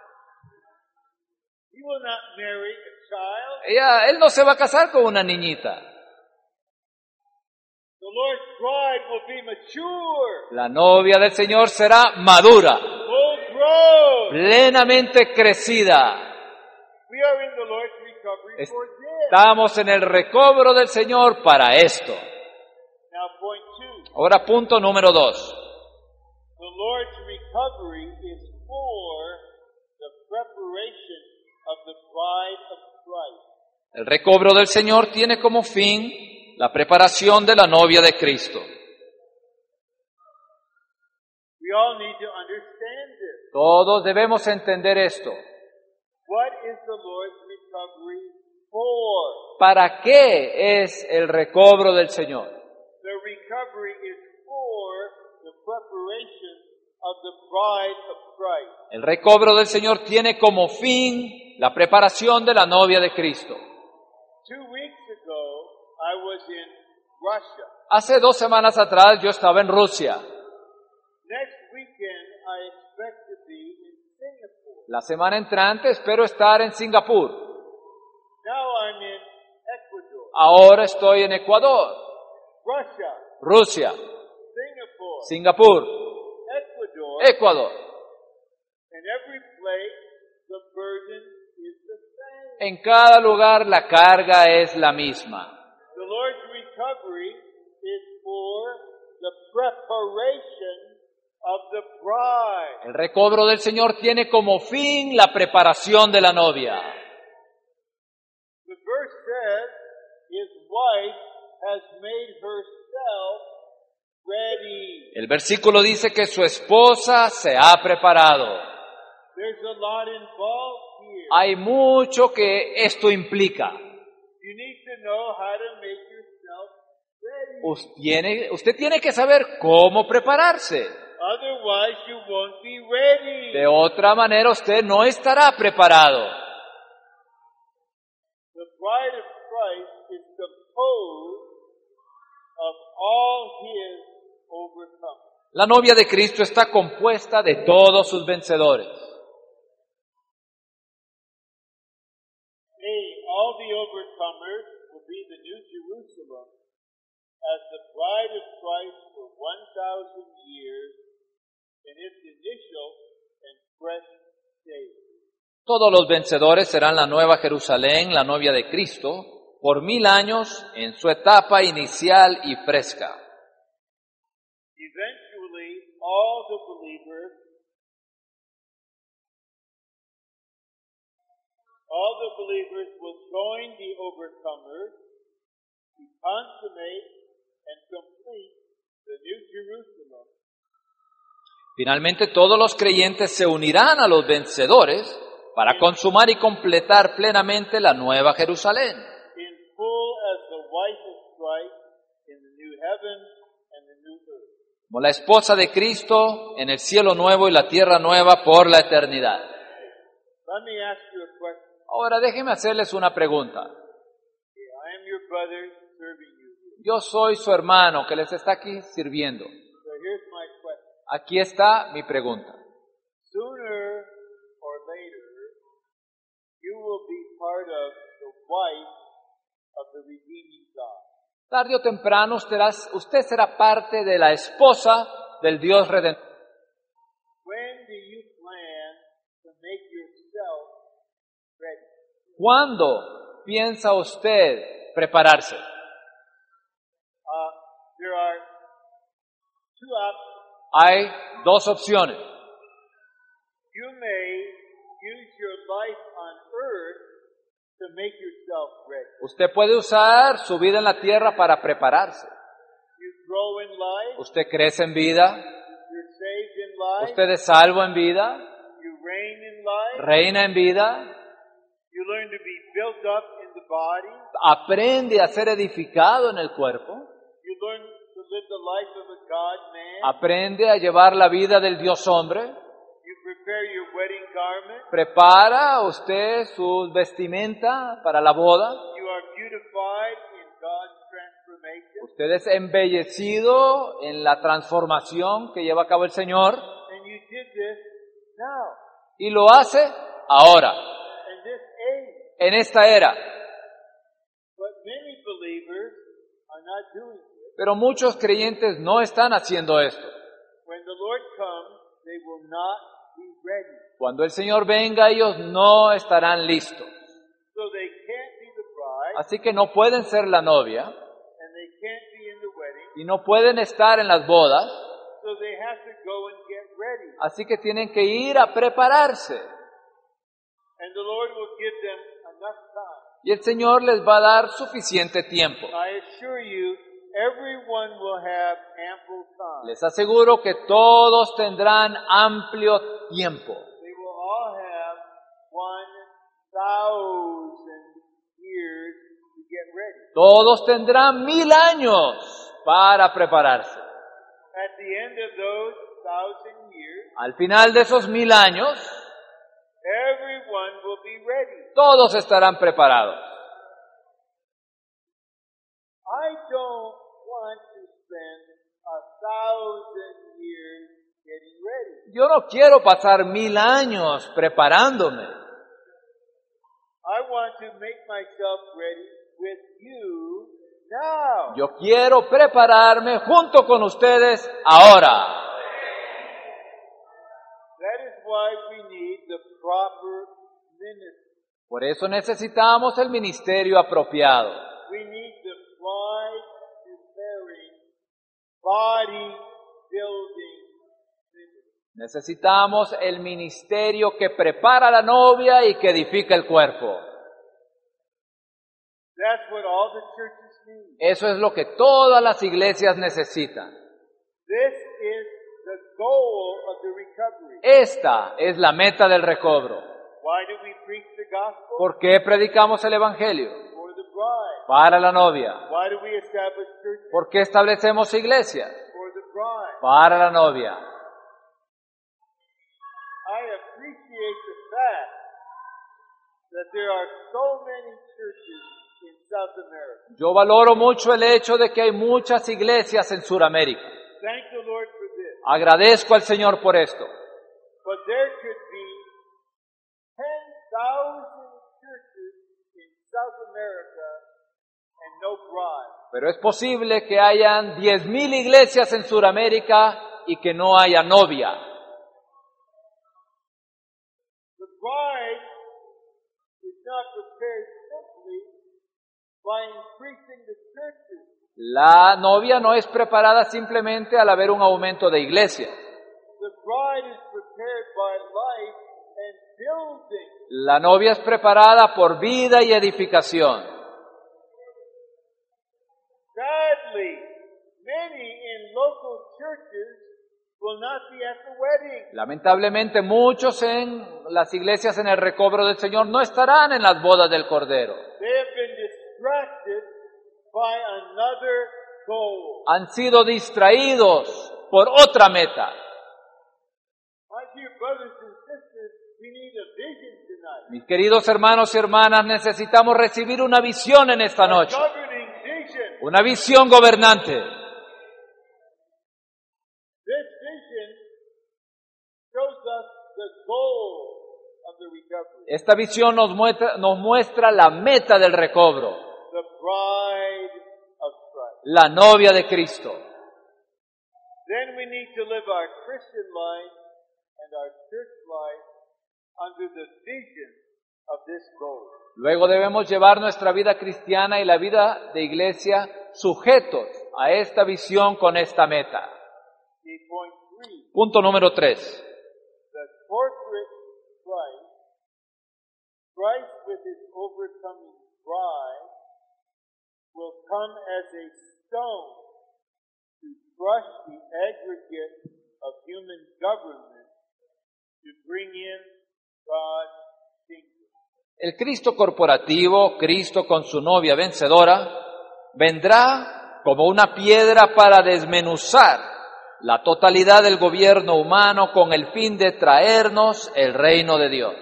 He will not marry a child. Ella, él no se va a casar con una niñita. The Lord's bride will be mature, La novia del Señor será madura, full grown. plenamente crecida. We are in the Lord's recovery for this. Estamos en el recobro del Señor para esto. Now, point two. Ahora, punto número dos. The Lord's recovery is for the preparation of the bride of Christ. El recobro del Señor tiene como fin la preparación de la novia de Cristo. We all need to understand this. Todos debemos entender esto. What is the Lord's recovery for? ¿Para qué es el recobro del Señor? The recovery is for the preparation of the bride of Christ. El recobro del Señor tiene como fin la preparación de la novia de Cristo. Two weeks ago, I was in Russia. Hace dos semanas atrás yo estaba en Rusia. Next weekend, I expect to be in Singapore. La semana entrante espero estar en Singapur. Now I'm in Ecuador, Ahora estoy en Ecuador, Russia, Rusia, Singapore, Singapur, Ecuador, Ecuador. in every place the burden is the same. En cada lugar la carga es la misma. The Lord's recovery is for the preparation of the bride. El recobro del Señor tiene como fin la preparación de la novia. The verse says his wife has made herself ready. El versículo dice que su esposa se ha preparado. There's a lot involved here. Hay mucho que esto implica. You need to know how to make yourself ready. Usted tiene, usted tiene que saber cómo prepararse. Otherwise you won't be ready. De otra manera usted no estará preparado. The bride of Christ is composed of all his overcomers. La novia de Cristo está compuesta de todos sus vencedores. Hey, all the overcomers will be the New Jerusalem as the bride of Christ for one thousand years in its initial and fresh state. Todos los vencedores serán la nueva Jerusalén, la novia de Cristo, por mil años en su etapa inicial y fresca. Eventually, all the believers, all the believers will join the overcomers to consummate and complete the New Jerusalem. Finalmente, todos los creyentes se unirán a los vencedores para consumar y completar plenamente la Nueva Jerusalén, In full as the wife of Christ in the new heaven and the new earth. como la esposa de Cristo en el cielo nuevo y la tierra nueva por la eternidad. Let me ask you a question. Ahora déjenme hacerles una pregunta. I am your brother serving you. Yo soy su hermano que les está aquí sirviendo. So here's my question. Aquí está mi pregunta. Sooner or later, you will be part of the wife of the redeeming God. Tarde o temprano usted, usted será parte de la esposa del Dios Redentor. When do you plan to make yourself ready? ¿Cuándo piensa usted prepararse? Uh, there are two options. Hay dos opciones. You may use your life on earth to make yourself ready. Usted puede usar su vida en la tierra para prepararse. You grow in life, Usted crece en vida, you're saved in life, usted es salvo en vida, you reign in life, reina en vida, you learn to be built up in the body, aprende a ser edificado en el cuerpo, you learn to live the life of a God-man, aprende a llevar la vida del Dios hombre, you prepare your wedding garment, prepara usted su vestimenta para la boda, you are beautified in God's transformation, usted es embellecido en la transformación que lleva a cabo el Señor and you did this now, y lo hace ahora, in this age. en esta era. But many believers are not doing this. Pero muchos creyentes no están haciendo esto. When the Lord comes, they will not be ready. Cuando el Señor venga, ellos no estarán listos. So they can't be the bride, Así que no pueden ser la novia and they can't be in the wedding, y no pueden estar en las bodas. so they have to go and get ready. Así que tienen que ir a prepararse. And the Lord will give them enough time. Y el Señor les va a dar suficiente tiempo. I assure you, everyone will have ample time. Les aseguro que todos tendrán amplio tiempo. They will all have one thousand years to get ready. Todos tendrán mil años para prepararse. At the end of those thousand years, Al final de esos mil años, everyone will be ready. todos estarán preparados. I don't want to spend a thousand years getting ready. Yo no quiero pasar mil años preparándome. I want to make myself ready with you now. Yo quiero prepararme junto con ustedes ahora. That is why we need the proper ministry. Por eso necesitamos el ministerio apropiado. We need the bride preparing, body building ministry. Necesitamos el ministerio que prepara a la novia y que edifica el cuerpo. That's what all the churches need. Eso es lo que todas las iglesias necesitan. This is the goal of the recovery. Esta es la meta del recobro. Why do we preach the gospel? ¿Por qué predicamos el evangelio? For the bride. Para la novia. Why do we establish churches? ¿Por qué establecemos iglesias? For the bride. Para la novia. I appreciate the fact that there are so many churches in South America. Yo valoro mucho el hecho de que hay muchas iglesias en Sudamérica. Thank the Lord for this. Agradezco al Señor por esto. But there could be ten thousand churches in South America and no bride. Pero es posible que hayan diez mil iglesias en Sudamérica y que no haya novia. The bride is not prepared simply by increasing the churches. La novia no es preparada simplemente al haber un aumento de iglesias. The bride is prepared by life and building. La novia es preparada por vida y edificación. Sadly, many in local churches will not be at the wedding. Lamentablemente muchos en las iglesias en el recobro del Señor no estarán en las bodas del Cordero. They have been distracted by another goal. Han sido distraídos por otra meta. My dear brothers and sisters, we need a vision tonight. Mis queridos hermanos y hermanas, necesitamos recibir una visión en esta noche. Governing vision. Una visión gobernante. This vision shows us the goal of the recovery. Esta visión nos muestra, nos muestra la meta del recobro. The bride of Christ. La novia de Cristo. Then we need to live our Christian life and our church life under the vision of this goal. Luego debemos llevar nuestra vida cristiana y la vida de iglesia sujetos a esta visión con esta meta. See point three. Punto número tres. The corporate Christ, Christ with his overcoming bride, will come as a stone to crush the aggregate of human government to bring in God's kingdom. El Cristo corporativo, Cristo con su novia vencedora, vendrá como una piedra para desmenuzar la totalidad del gobierno humano con el fin de traernos el reino de Dios.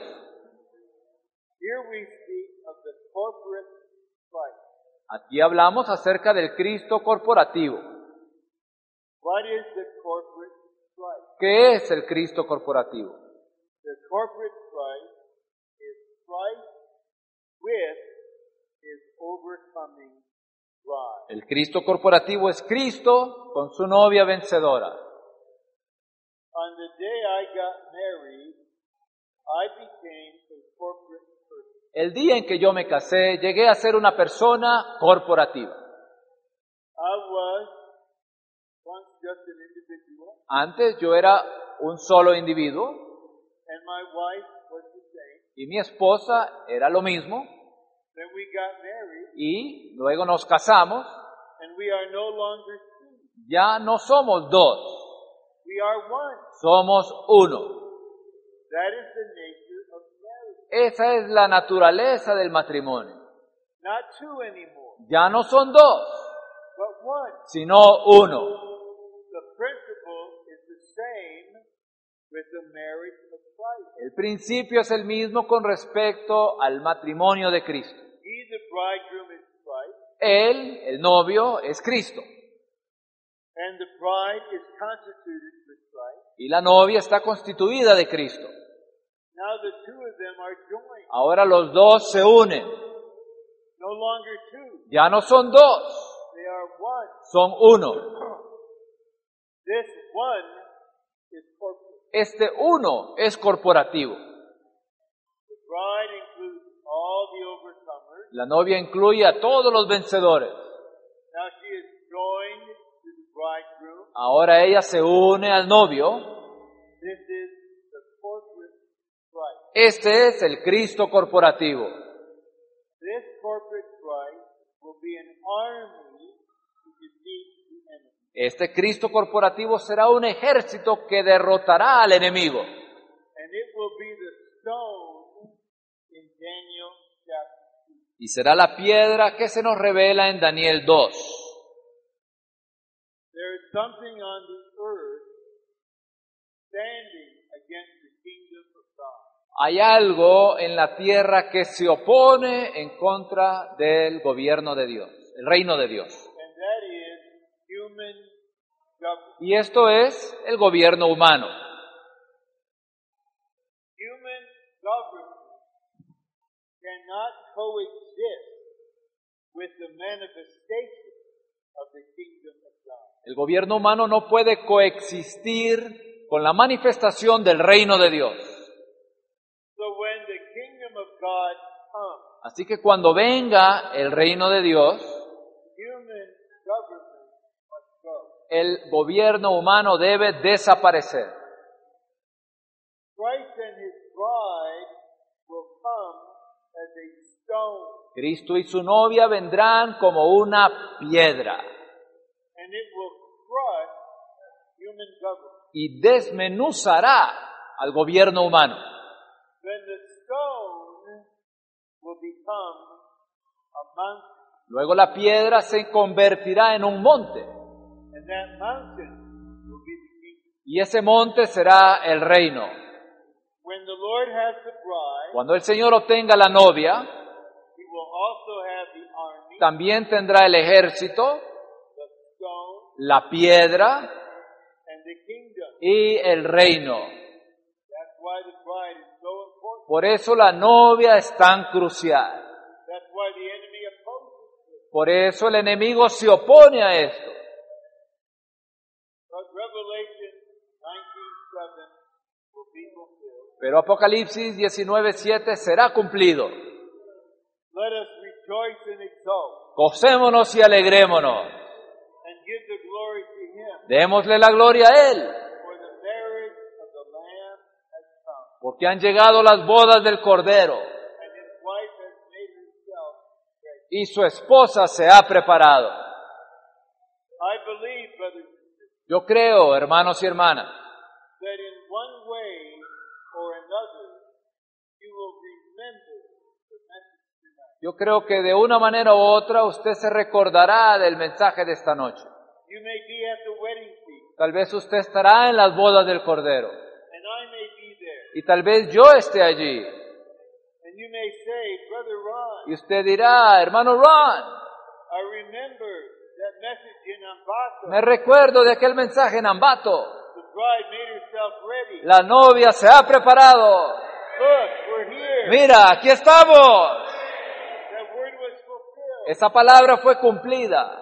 Here we speak of the corporate Christ. Aquí hablamos acerca del Cristo corporativo. What is the corporate Christ? ¿Qué es el Cristo corporativo? The corporate Christ is Christ with his overcoming bride. El Cristo corporativo es Cristo con su novia vencedora. On the day I got married, I became a corporate person. El día en que yo me casé, llegué a ser una persona corporativa. I was once just an individual, Antes yo era un solo individuo and my wife was the same. y mi esposa era lo mismo, Then we got married, y luego nos casamos. and we are no longer two. Ya no somos dos, We are one. somos uno. That is the nature of marriage. Esa es la naturaleza del matrimonio. Not two anymore, Ya no son dos, but one. sino uno. The principle is the same with the marriage of Christ. El principio es el mismo con respecto al matrimonio de Cristo. He, the bridegroom, is Christ, Él, el novio, es Cristo. and the bride is constituted with Christ. Y la novia está constituida de Cristo. Now the two of them are joined. Ahora los dos se unen. No longer two, Ya no son dos, they are one. son uno. This one is corporate. Este uno es corporativo. The bride includes all the overcomers. La novia incluye a todos los vencedores. Now she is joined to the bridegroom. Ahora ella se une al novio. This is the corporate Christ. Este es el Cristo corporativo. This corporate Christ will be an army to defeat the enemy. Este Cristo corporativo será un ejército que derrotará al enemigo. And it will be the stone in Daniel chapter two. Y será la piedra que se nos revela en Daniel dos. There is something on the earth standing against the kingdom of God. Hay algo en la tierra que se opone en contra del gobierno de Dios, el reino de Dios. And that is human government. Y esto es el gobierno humano. Human government cannot coexist with the manifestation of the kingdom of God. El gobierno humano no puede coexistir con la manifestación del reino de Dios. So when the kingdom of God comes, Así que cuando venga el reino de Dios, human government must go. el gobierno humano debe desaparecer. Christ and his bride will Cristo y su novia vendrán como una piedra and it will crush human government. y desmenuzará al gobierno humano. Then the stone will become a mountain, Luego la piedra se convertirá en un monte and that mountain will be the kingdom. y ese monte será el reino. When the Lord has the bride, Cuando el Señor obtenga la novia, He will also have the army, también tendrá el ejército, the stone, la piedra and the kingdom. y el reino. That's why the bride is so important. Por eso la novia es tan crucial. That's why the enemy opposes it. Por eso el enemigo se opone a esto. But Revelation nineteen seven will be fulfilled. Pero Apocalipsis diecinueve siete será cumplido. Let us rejoice and exult Gocémonos y alegrémonos. and give the glory to Him, Démosle la gloria a Él, for the marriage of the Lamb has come, porque han llegado las bodas del Cordero and His wife has made herself ready. y su esposa se ha preparado. I believe, brothers and sisters, Yo creo, hermanos y hermanas, that in one way or another, you will remember the message tonight. yo creo que de una manera u otra usted se recordará del mensaje de esta noche. You may be at the wedding feast, Tal vez usted estará en las bodas del Cordero and I may be there. y tal vez yo esté allí. And you may say, Brother Ron, Y usted dirá, hermano Ron, I remember that message in Ambato. me recuerdo de aquel mensaje en Ambato. The bride made herself ready. La novia se ha preparado. Look, we're here. Mira, aquí estamos. That word was fulfilled. Esa palabra fue cumplida.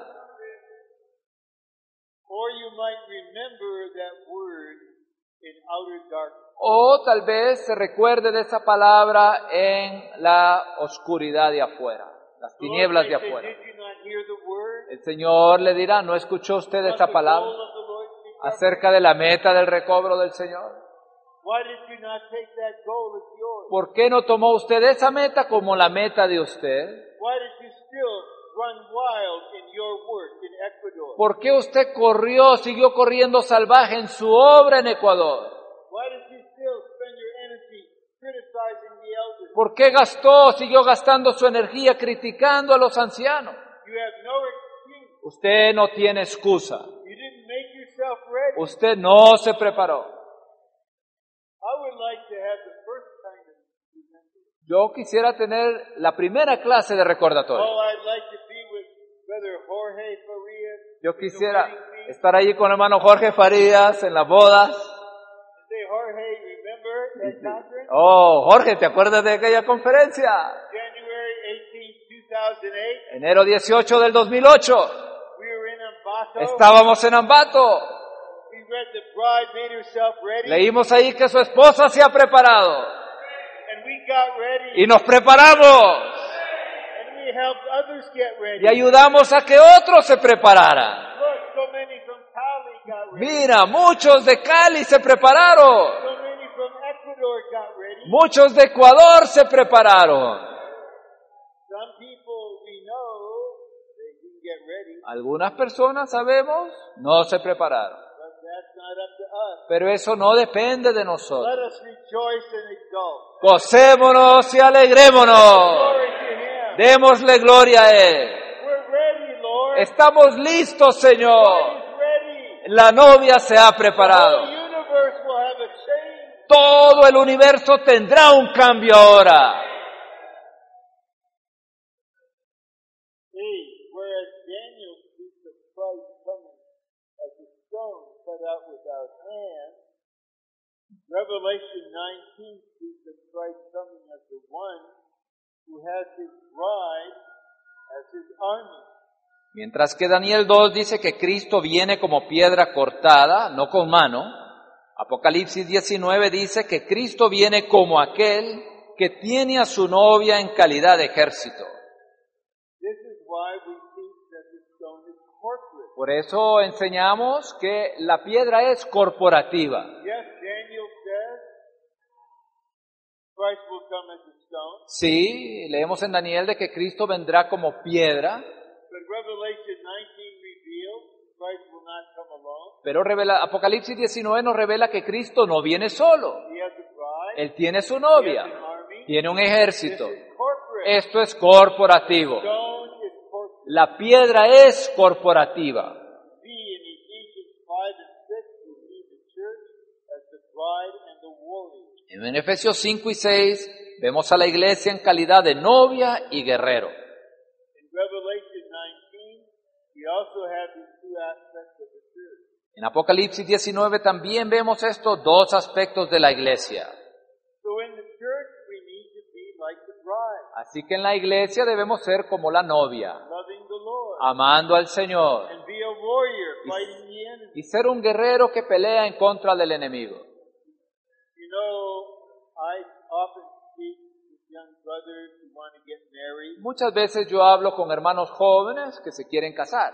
Or you might remember that word in outer darkness. O tal vez se recuerde de esa palabra en la oscuridad de afuera, las The Lord tinieblas may de say, afuera. did you not hear the word? El Señor le dirá, ¿no escuchó usted What esa the palabra goal of the Lord's recovery? acerca de la meta del recobro del Señor? Why did you not take that goal as yours? ¿Por qué no tomó usted esa meta como la meta de usted? Why did you still run wild in your work in Ecuador? ¿Por qué usted corrió, siguió corriendo salvaje en su obra en Ecuador? Why did you still spend your energy criticizing the elders? ¿Por qué gastó, siguió gastando su energía criticando a los ancianos? You have no excuse. Usted no tiene excusa. You didn't make yourself ready. Usted no se preparó. I would like to have the first kind of remembrance. Yo quisiera tener la primera clase de recordatorio. Oh, I'd like to be with Brother Jorge Farias. Yo at the quisiera wedding feast. estar allí con el hermano Jorge Farías en las bodas. Say, Jorge, remember that conference? Oh, Jorge, ¿te acuerdas de aquella conferencia? January eighteenth, two thousand eight. Enero dieciocho del dos mil ocho. We were in Ambato. Estábamos en Ambato. We read the bride made herself ready. Leímos ahí que su esposa se ha preparado. And we got ready. Y nos preparamos. And we helped others get ready. Y ayudamos a que otros se prepararan. Look, so many from Cali got ready. Mira, muchos de Cali se prepararon. So many from Ecuador got ready. Muchos de Ecuador se prepararon. Some people we know, they didn't get ready. Algunas personas, sabemos, no se prepararon. But that's not up to us. Pero eso no depende de nosotros. Let us rejoice and exult. Gocémonos y alegrémonos. Glory to Him. Démosle gloria a Él. We're ready, Lord. Estamos listos, Señor. He's ready. La novia se ha The preparado. universe will have a change. Todo el universo tendrá un cambio ahora. See, whereas Daniel speaks of Christ coming as a stone cut out without hands, Revelation nineteen speaks of Christ coming as the one who has his bride as his army. Mientras que Daniel dos dice que Cristo viene como piedra cortada, no con mano, Apocalipsis diecinueve dice que Cristo viene como aquel que tiene a su novia en calidad de ejército. This is why we teach that the stone is corporate. Por eso enseñamos que la piedra es corporativa. Yes, Daniel says Christ will come as a stone. Sí, leemos en Daniel de que Cristo vendrá como piedra, but Revelation nineteen reveals Christ will not come alone. pero revela, Apocalipsis diecinueve nos revela que Cristo no viene solo. He has a bride, Él tiene su he has novia, an army. tiene un This ejército. is corporate. Esto es corporativo. Stone is corporate. La piedra es corporativa. See in Ephesians five and six, we see the church as the bride and the warrior. En Efesios cinco y seis vemos a la iglesia en calidad de novia y guerrero. In Revelation nineteen, we also have these two aspects of the church. En Apocalipsis diecinueve también vemos estos dos aspectos de la iglesia. So in the church, we need to be like the bride, Así que en la iglesia debemos ser como la novia, loving the Lord, amando al Señor and be a warrior, fighting the enemy. y ser un guerrero que pelea en contra del enemigo. You know, I often speak with young brothers who want to get married, Muchas veces yo hablo con hermanos jóvenes que se quieren casar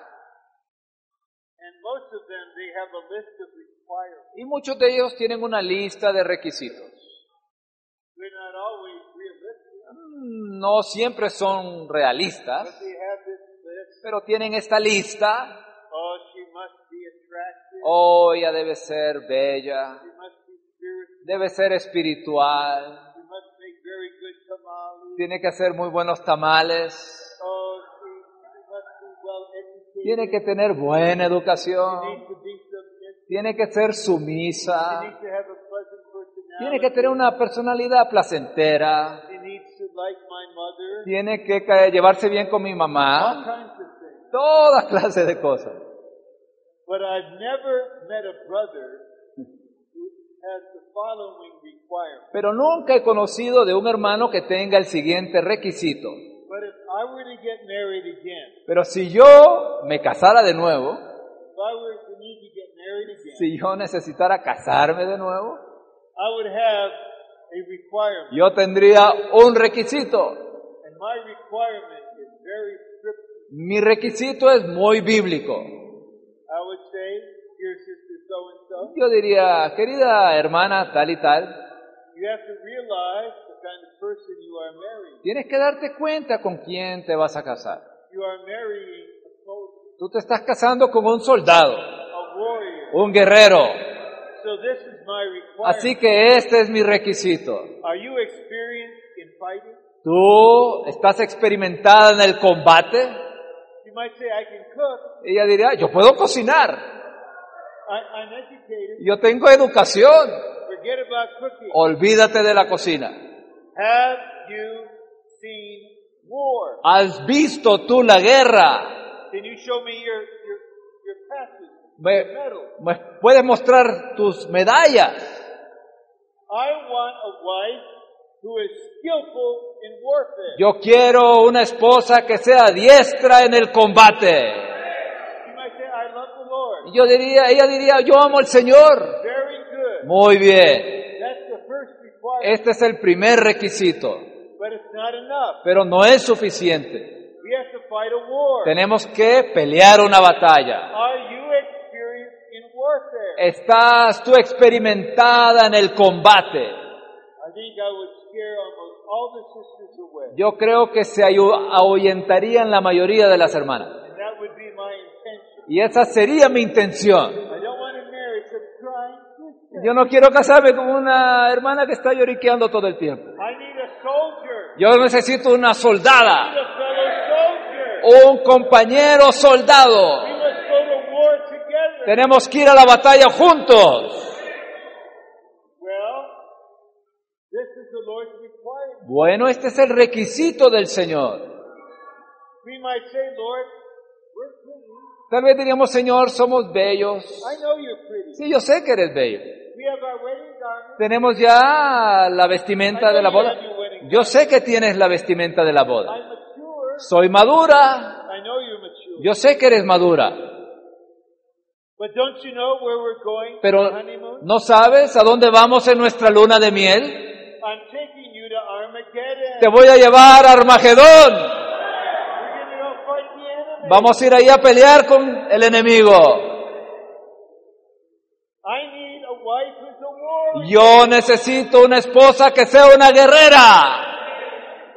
and most of them, they have a list of requirements. y muchos de ellos tienen una lista de requisitos. They're not always realistic, Mm, No siempre son realistas, but they have this list. pero tienen esta lista. Oh, she must be attractive. Oh, ella debe ser bella, She must be spiritual. debe ser espiritual, She must make very good tamales. tiene que hacer muy buenos tamales, Oh, she, she must be well educated. tiene que tener buena She educación, needs to be submissive. tiene que ser She sumisa, needs to have a pleasant personality. tiene que tener una personalidad placentera, She needs to like my mother. tiene que ca- llevarse bien con mi All mamá, kinds of things. toda clase de cosas. But I've never met a brother who has the following requirement. Pero nunca he conocido de un hermano que tenga el siguiente requisito. But if I were to get married again, Pero si yo me casara de nuevo, if I were to need to get married again, si yo necesitara casarme de nuevo, I would have a requirement. yo tendría un requisito. And my requirement is very scriptural. Mi requisito es muy bíblico. I would say, dear sister so and so, Yo diría, querida hermana tal y tal, you have to realize the kind of person you are marrying. tienes que darte cuenta con quién te vas a casar. You are marrying a soldier, Tú te estás casando con un soldado, a warrior. un guerrero. So this is my requirement. Así que este es mi requisito. Are you experienced in fighting? ¿Tú estás experimentada en el combate? You might say, I can cook. Ella diría, yo puedo cocinar, I, I'm educated. yo tengo educación. Forget about cooking. Olvídate de la cocina. Have you seen war? ¿Has visto tú la guerra? Can you show me your your, your passes, Me, your medals? me puedes mostrar tus medallas. I want a wife who is skillful in warfare. Yo quiero una esposa que sea diestra en el combate. You might say, I love the Lord. Y yo diría, ella diría, yo amo al Señor. Very good. Muy bien. That's the first requirement. Este es el primer requisito, But it's not enough. pero no es suficiente. We have to fight a war. Tenemos que pelear una batalla. Are you experienced in warfare? ¿Estás tú experimentada en el combate? I think I would scare almost all the sisters away. Yo creo que se ayu- ahuyentarían la mayoría de las hermanas. And that would be my intention. Y esa sería mi intención. I don't want to marry some crying sister. Yo no quiero casarme con una hermana que está lloriqueando todo el tiempo. I need a soldier. Yo necesito una I need soldada, a fellow soldier. un compañero soldado. We must go to war together. Tenemos que ir a la batalla juntos. Well, this is the Lord's requirement. Bueno, este es el requisito del Señor. We might say, Lord, we're pretty. Tal vez diríamos, Señor, somos bellos. I know you're pretty. Sí, yo sé que eres bello. We have our wedding garment. Tenemos ya la vestimenta de la boda. Yo sé que tienes la vestimenta de la boda. I'm mature. Soy madura. I know you're mature. Yo sé que eres madura. But don't you know where we're going Pero for honeymoon? ¿no sabes a dónde vamos en nuestra luna de miel? I'm taking you to Armageddon. Te voy a llevar a Armagedón. We're going to go fight the enemy. Vamos a ir ahí a pelear con el enemigo. I need a wife who's a warrior. Yo necesito una esposa que sea una guerrera.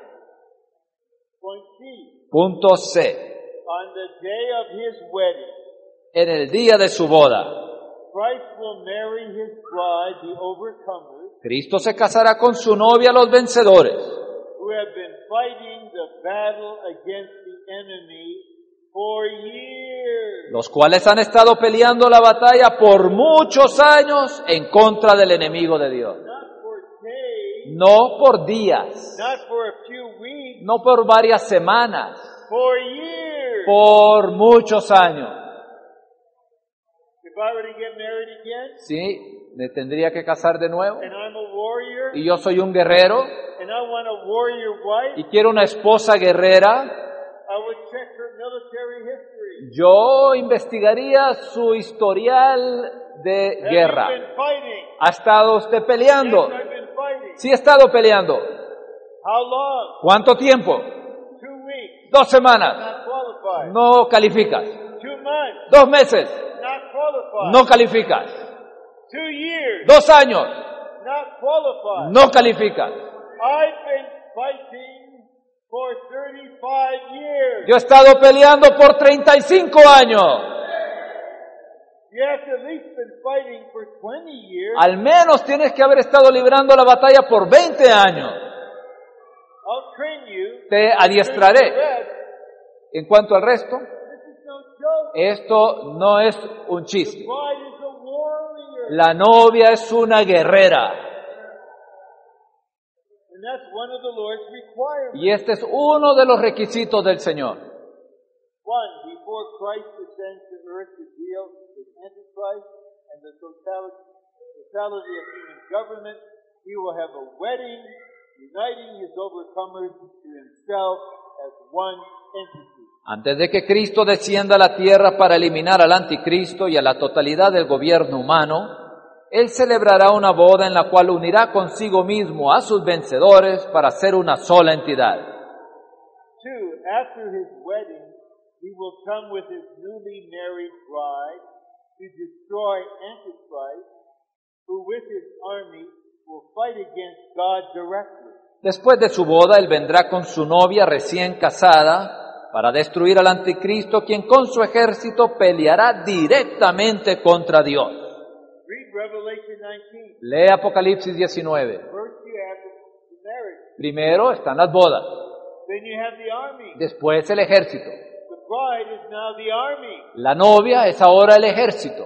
Punto C. On the day of his wedding, En el día de su boda, Christ will marry his bride, the overcomers, Cristo se casará con su novia, los vencedores, who have been fighting the battle against the enemy for years. los cuales han estado peleando la batalla por muchos años en contra del enemigo de Dios. Not for days, No por días, not for a few weeks, no por varias semanas, for years. por muchos años. If I were to get married again, Sí, me tendría que casar de nuevo. and I'm a warrior, Y yo soy un guerrero and I want a warrior wife, y quiero una esposa guerrera. I would check her military history. Yo investigaría su historial de Have guerra. you been fighting? ¿Ha estado usted peleando? Yes, I've been fighting. Sí, he estado peleando. How long? ¿Cuánto tiempo? Two weeks. Dos semanas. Not qualified. No calificas. Two months. Dos meses. Not qualified. No calificas. Two years. Dos años. Not qualified. No calificas. I've been fighting for thirty-five years. Yo he estado peleando por treinta y cinco años. You have to at least been fighting for twenty years. Al menos tienes que haber estado librando la batalla por veinte años. I'll train you. Te The adiestraré. rest. En cuanto al resto, This is no joke. esto no es un The chiste. bride is a warrior. La novia es una guerrera. And that's one of the Lord's requirements. Y este es uno de los requisitos del Señor. One, before Christ descends to earth to deal with Antichrist and the totality, totality of human government, he will have a wedding uniting his overcomers to himself as one entity. Antes de que Cristo descienda a la tierra para eliminar al anticristo y a la totalidad del gobierno humano, Él celebrará una boda en la cual unirá consigo mismo a sus vencedores para ser una sola entidad. Two, after his wedding, he will come with his newly married bride to destroy Antichrist, who with his army will fight against God directly. Después de su boda, Él vendrá con su novia recién casada para destruir al anticristo, quien con su ejército peleará directamente contra Dios. Read Revelation nineteen. Lee Apocalipsis diecinueve. First you have the marriage. Primero están las bodas, Then you have the army. después el ejército. The bride is now the army. La novia es ahora el ejército.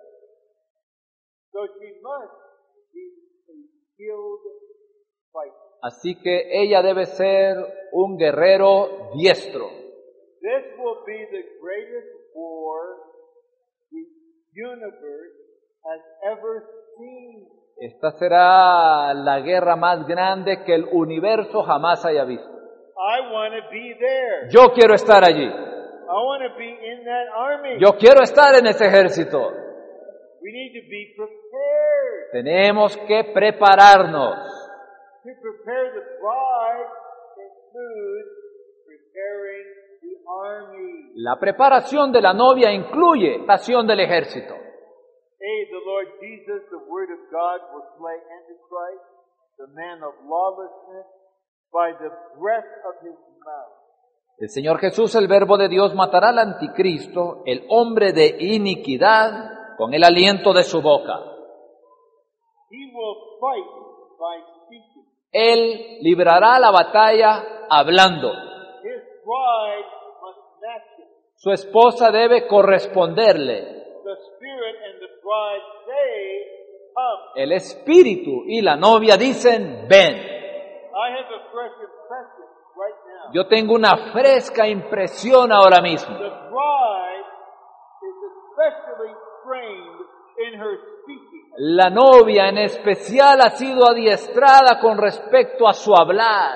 So she must be a skilled fighter. Así que ella debe ser un guerrero diestro. This will be the greatest war the universe has ever seen. Esta será la guerra más grande que el universo jamás haya visto. I want to be there. Yo quiero estar allí. I want to be in that army. Yo quiero estar en ese ejército. We need to be prepared. Tenemos que prepararnos. To prepare the bride includes preparing the army. La preparación de la novia incluye la preparación del ejército. Hey, the Lord Jesus, the Word of God, will slay Antichrist, the man of lawlessness, by the breath of his mouth. El Señor Jesús, el Verbo de Dios, matará al anticristo, el hombre de iniquidad, con el aliento de su boca. He will fight by speaking. Él librará la batalla hablando. His bride must match him. Su esposa debe corresponderle. The Spirit and the bride say, come. El espíritu y la novia dicen, ven. I have a fresh impression right now. Yo tengo una fresca impresión ahora mismo. The bride is especially trained in her speaking. La novia en especial ha sido adiestrada con respecto a su hablar.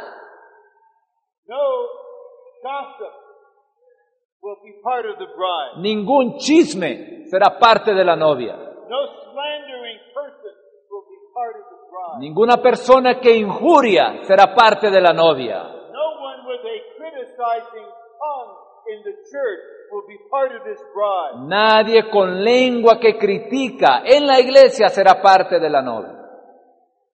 No gossip will be part of the bride. Ningún chisme será parte de la novia. No slandering person will be part of the bride. Ninguna persona que injuria será parte de la novia. No one with a criticizing tongue in the church will be part of this bride. Nadie con lengua que critica en la iglesia será parte de la novia.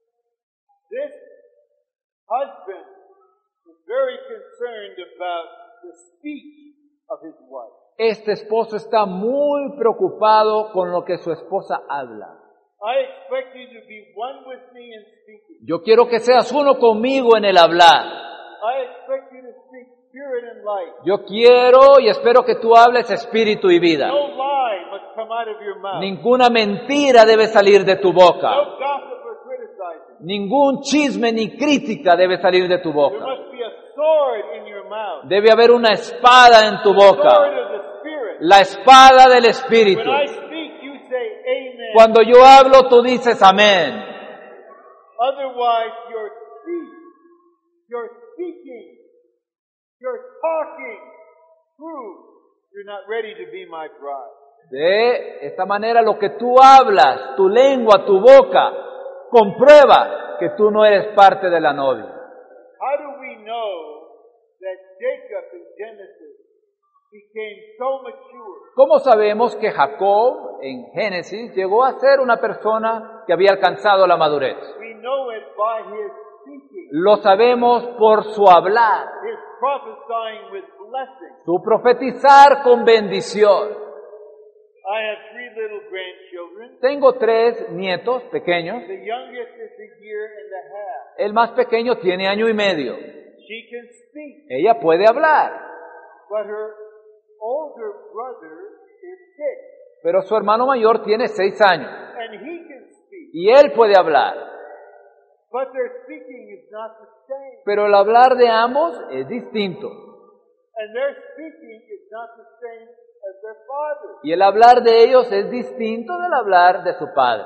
This husband is very concerned about the speech of his wife. Este esposo está muy preocupado con lo que su esposa habla. I expect you to be one with me in speaking. Yo quiero que seas uno conmigo en el hablar. I expect you to speak spirit and light. Yo quiero y espero que tú hables espíritu y vida. No lie must come out of your mouth. Ninguna mentira debe salir de tu boca. No gossip or criticizing. Ningún chisme ni crítica debe salir de tu There boca. must be a sword in your mouth. Debe haber una espada en tu The sword boca. of the Spirit. La espada del Espíritu. When I speak, you say amen. Cuando yo hablo, tú dices amén. Otherwise, your speech, your speaking, your talking proves you're not ready to be my bride. De esta manera, lo que tú hablas, tu lengua, tu boca, comprueba que tú no eres parte de la novia. How do we know that Jacob in Genesis became so mature? ¿Cómo sabemos que Jacob en Génesis llegó a ser una persona que había alcanzado la madurez? We know it by his speaking, Lo sabemos por su hablar, his prophesying with blessing. su profetizar con bendición. I have three little grandchildren. Tengo tres nietos pequeños. The youngest is a year and a half. El más pequeño tiene año y medio. She can speak, Ella puede hablar, but her older brother is sick, pero su hermano mayor tiene seis años and he can speak, y él puede hablar. but their speaking is not the same, Pero el hablar de ambos es distinto. and their speaking is not the same as their father. Y el hablar de ellos es distinto del hablar de su padre.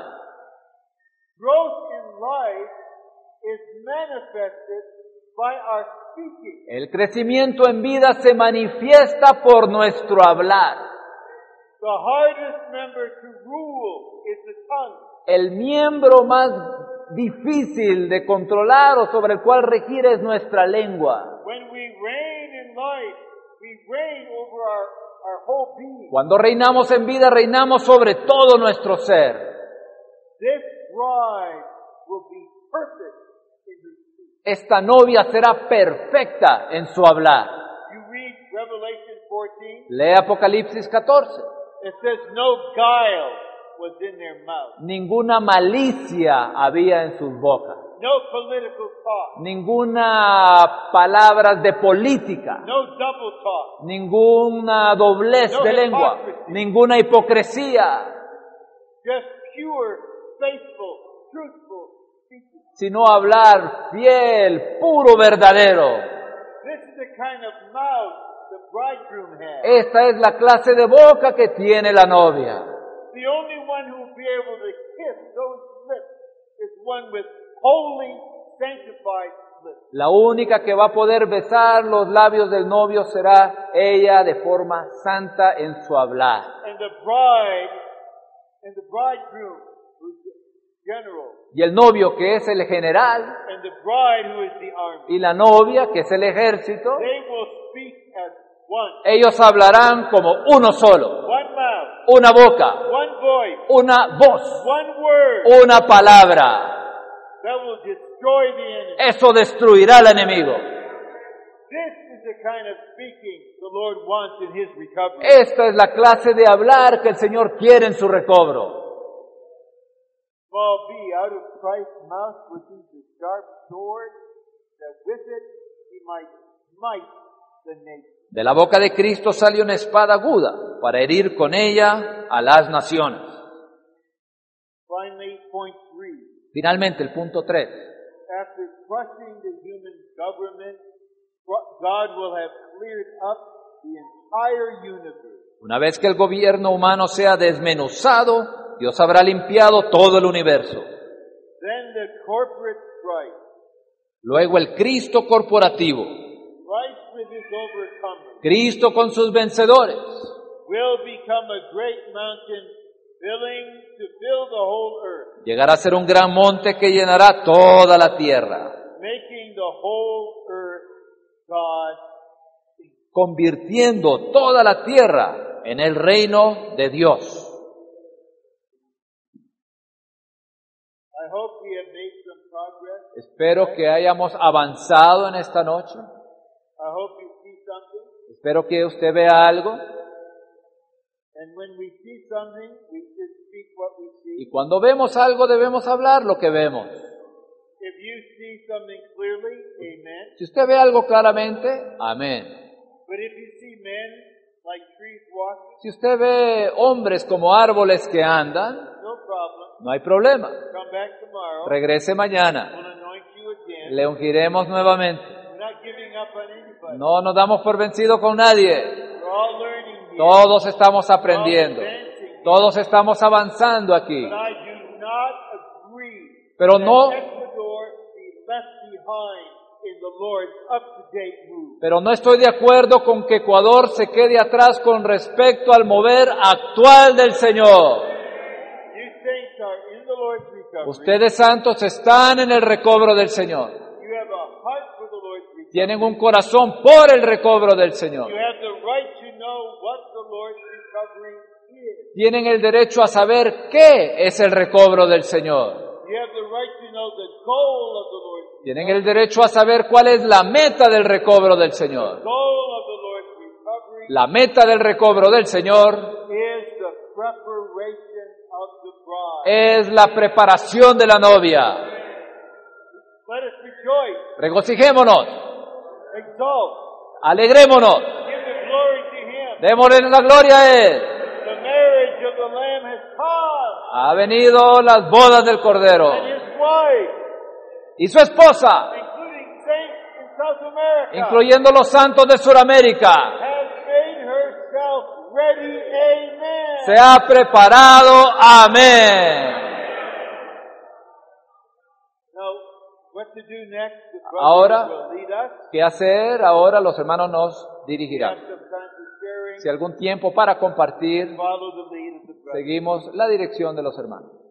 Growth in life is manifested by our speaking. El crecimiento en vida se manifiesta por nuestro hablar. The hardest member to rule is the tongue. El miembro más difícil de controlar o sobre el cual regir es nuestra lengua. When we reign in life, we reign over our, our whole being. Cuando reinamos en vida, reinamos sobre todo nuestro ser. This bride will be perfect in her speech. Esta novia será perfecta en su hablar. You read Revelation fourteen, Lee Apocalipsis catorce. it says no guile was in their mouth. Ninguna malicia había en sus bocas. No political talk. Ninguna palabra de política. No double talk. Ninguna doblez No de lengua. hypocrisy. Ninguna hipocresía. Just pure, faithful, truthful speaking. Sino hablar fiel, puro, verdadero. This is the kind of mouth the bridegroom has. Esta es la clase de boca que tiene la novia. The only one who will be able to kiss those lips is one with holy, sanctified lips. La única que va a poder besar los labios del novio será ella de forma santa en su hablar. And the bride, and the bridegroom, who's the general, Y el novio, que es el general, and the bride, who is the army, y la novia, que es el ejército, they will speak as one. ellos hablarán como uno solo, One mouth, una boca, one voice, una voz, one word una palabra. that will destroy the enemy. Eso destruirá al enemigo. This is the kind of speaking the Lord wants in His recovery. Esta es la clase de hablar que el Señor quiere en su recobro. Small b, out of Christ's mouth proceeds a sharp sword, that with it he might smite the nation. De la boca de Cristo sale una espada aguda para herir con ella a las naciones. Finally, point three. Finalmente, el punto tres. After crushing the human government, God will have cleared up the entire universe. Una vez que el gobierno humano sea desmenuzado, Dios habrá limpiado todo el universo. Then the corporate Christ, Luego el Cristo corporativo, Christ with his overcomers, Cristo con sus vencedores, will become a great mountain filling to fill the whole earth, llegará a ser un gran monte que llenará toda la tierra, making the whole earth God. convirtiendo toda la tierra en el reino de Dios. I hope we have made some progress. Espero que hayamos avanzado en esta noche. I hope you see something. Espero que usted vea algo. And when we see something, we should speak what we see. Y cuando vemos algo debemos hablar lo que vemos. If you see something clearly, amen. Si usted ve algo claramente, amén. But if you see men like trees walking, Si usted ve hombres como árboles que andan, no problem. no hay problema. Come back tomorrow. Regrese mañana. We'll anoint you again. Le ungiremos nuevamente. We're not giving up on anybody. No nos damos por vencido con nadie. We're all learning here. Todos estamos aprendiendo. We're all advancing. Todos estamos avanzando aquí. But I do not agree Pero that no, Ecuador be left behind in the Lord's up-to-date move. pero no estoy de acuerdo con que Ecuador se quede atrás con respecto al mover actual del Señor. You saints are in the Lord's recovery. Ustedes santos están en el recobro del Señor. You have a heart for the Lord's recovery. Tienen un corazón por el recobro del Señor. You have the right to know what the Lord's recovery is. Tienen el derecho a saber qué es el recobro del Señor. You have the right to know the goal of the Lord's recovery. Tienen el derecho a saber cuál es la meta del recobro del Señor. The goal of the Lord's recovery La meta del recobro del Señor is the preparation of the bride. es la preparación de la novia. Let us rejoice, Regocijémonos, exalt, alegrémonos, give the glory to Him. démosle la gloria a Él. The marriage of the Lamb has come, Ha venido las bodas del Cordero and His wife, y su esposa, including saints in South America, incluyendo los santos de Sudamérica, has made herself ready. Amen. se ha preparado. Amén. Now, what to do next? The brothers Ahora, will lead us. ¿qué hacer? Ahora los hermanos nos We have dirigirán. some time for sharing. Si algún tiempo para compartir, Follow the lead of the brothers. seguimos la dirección de los hermanos.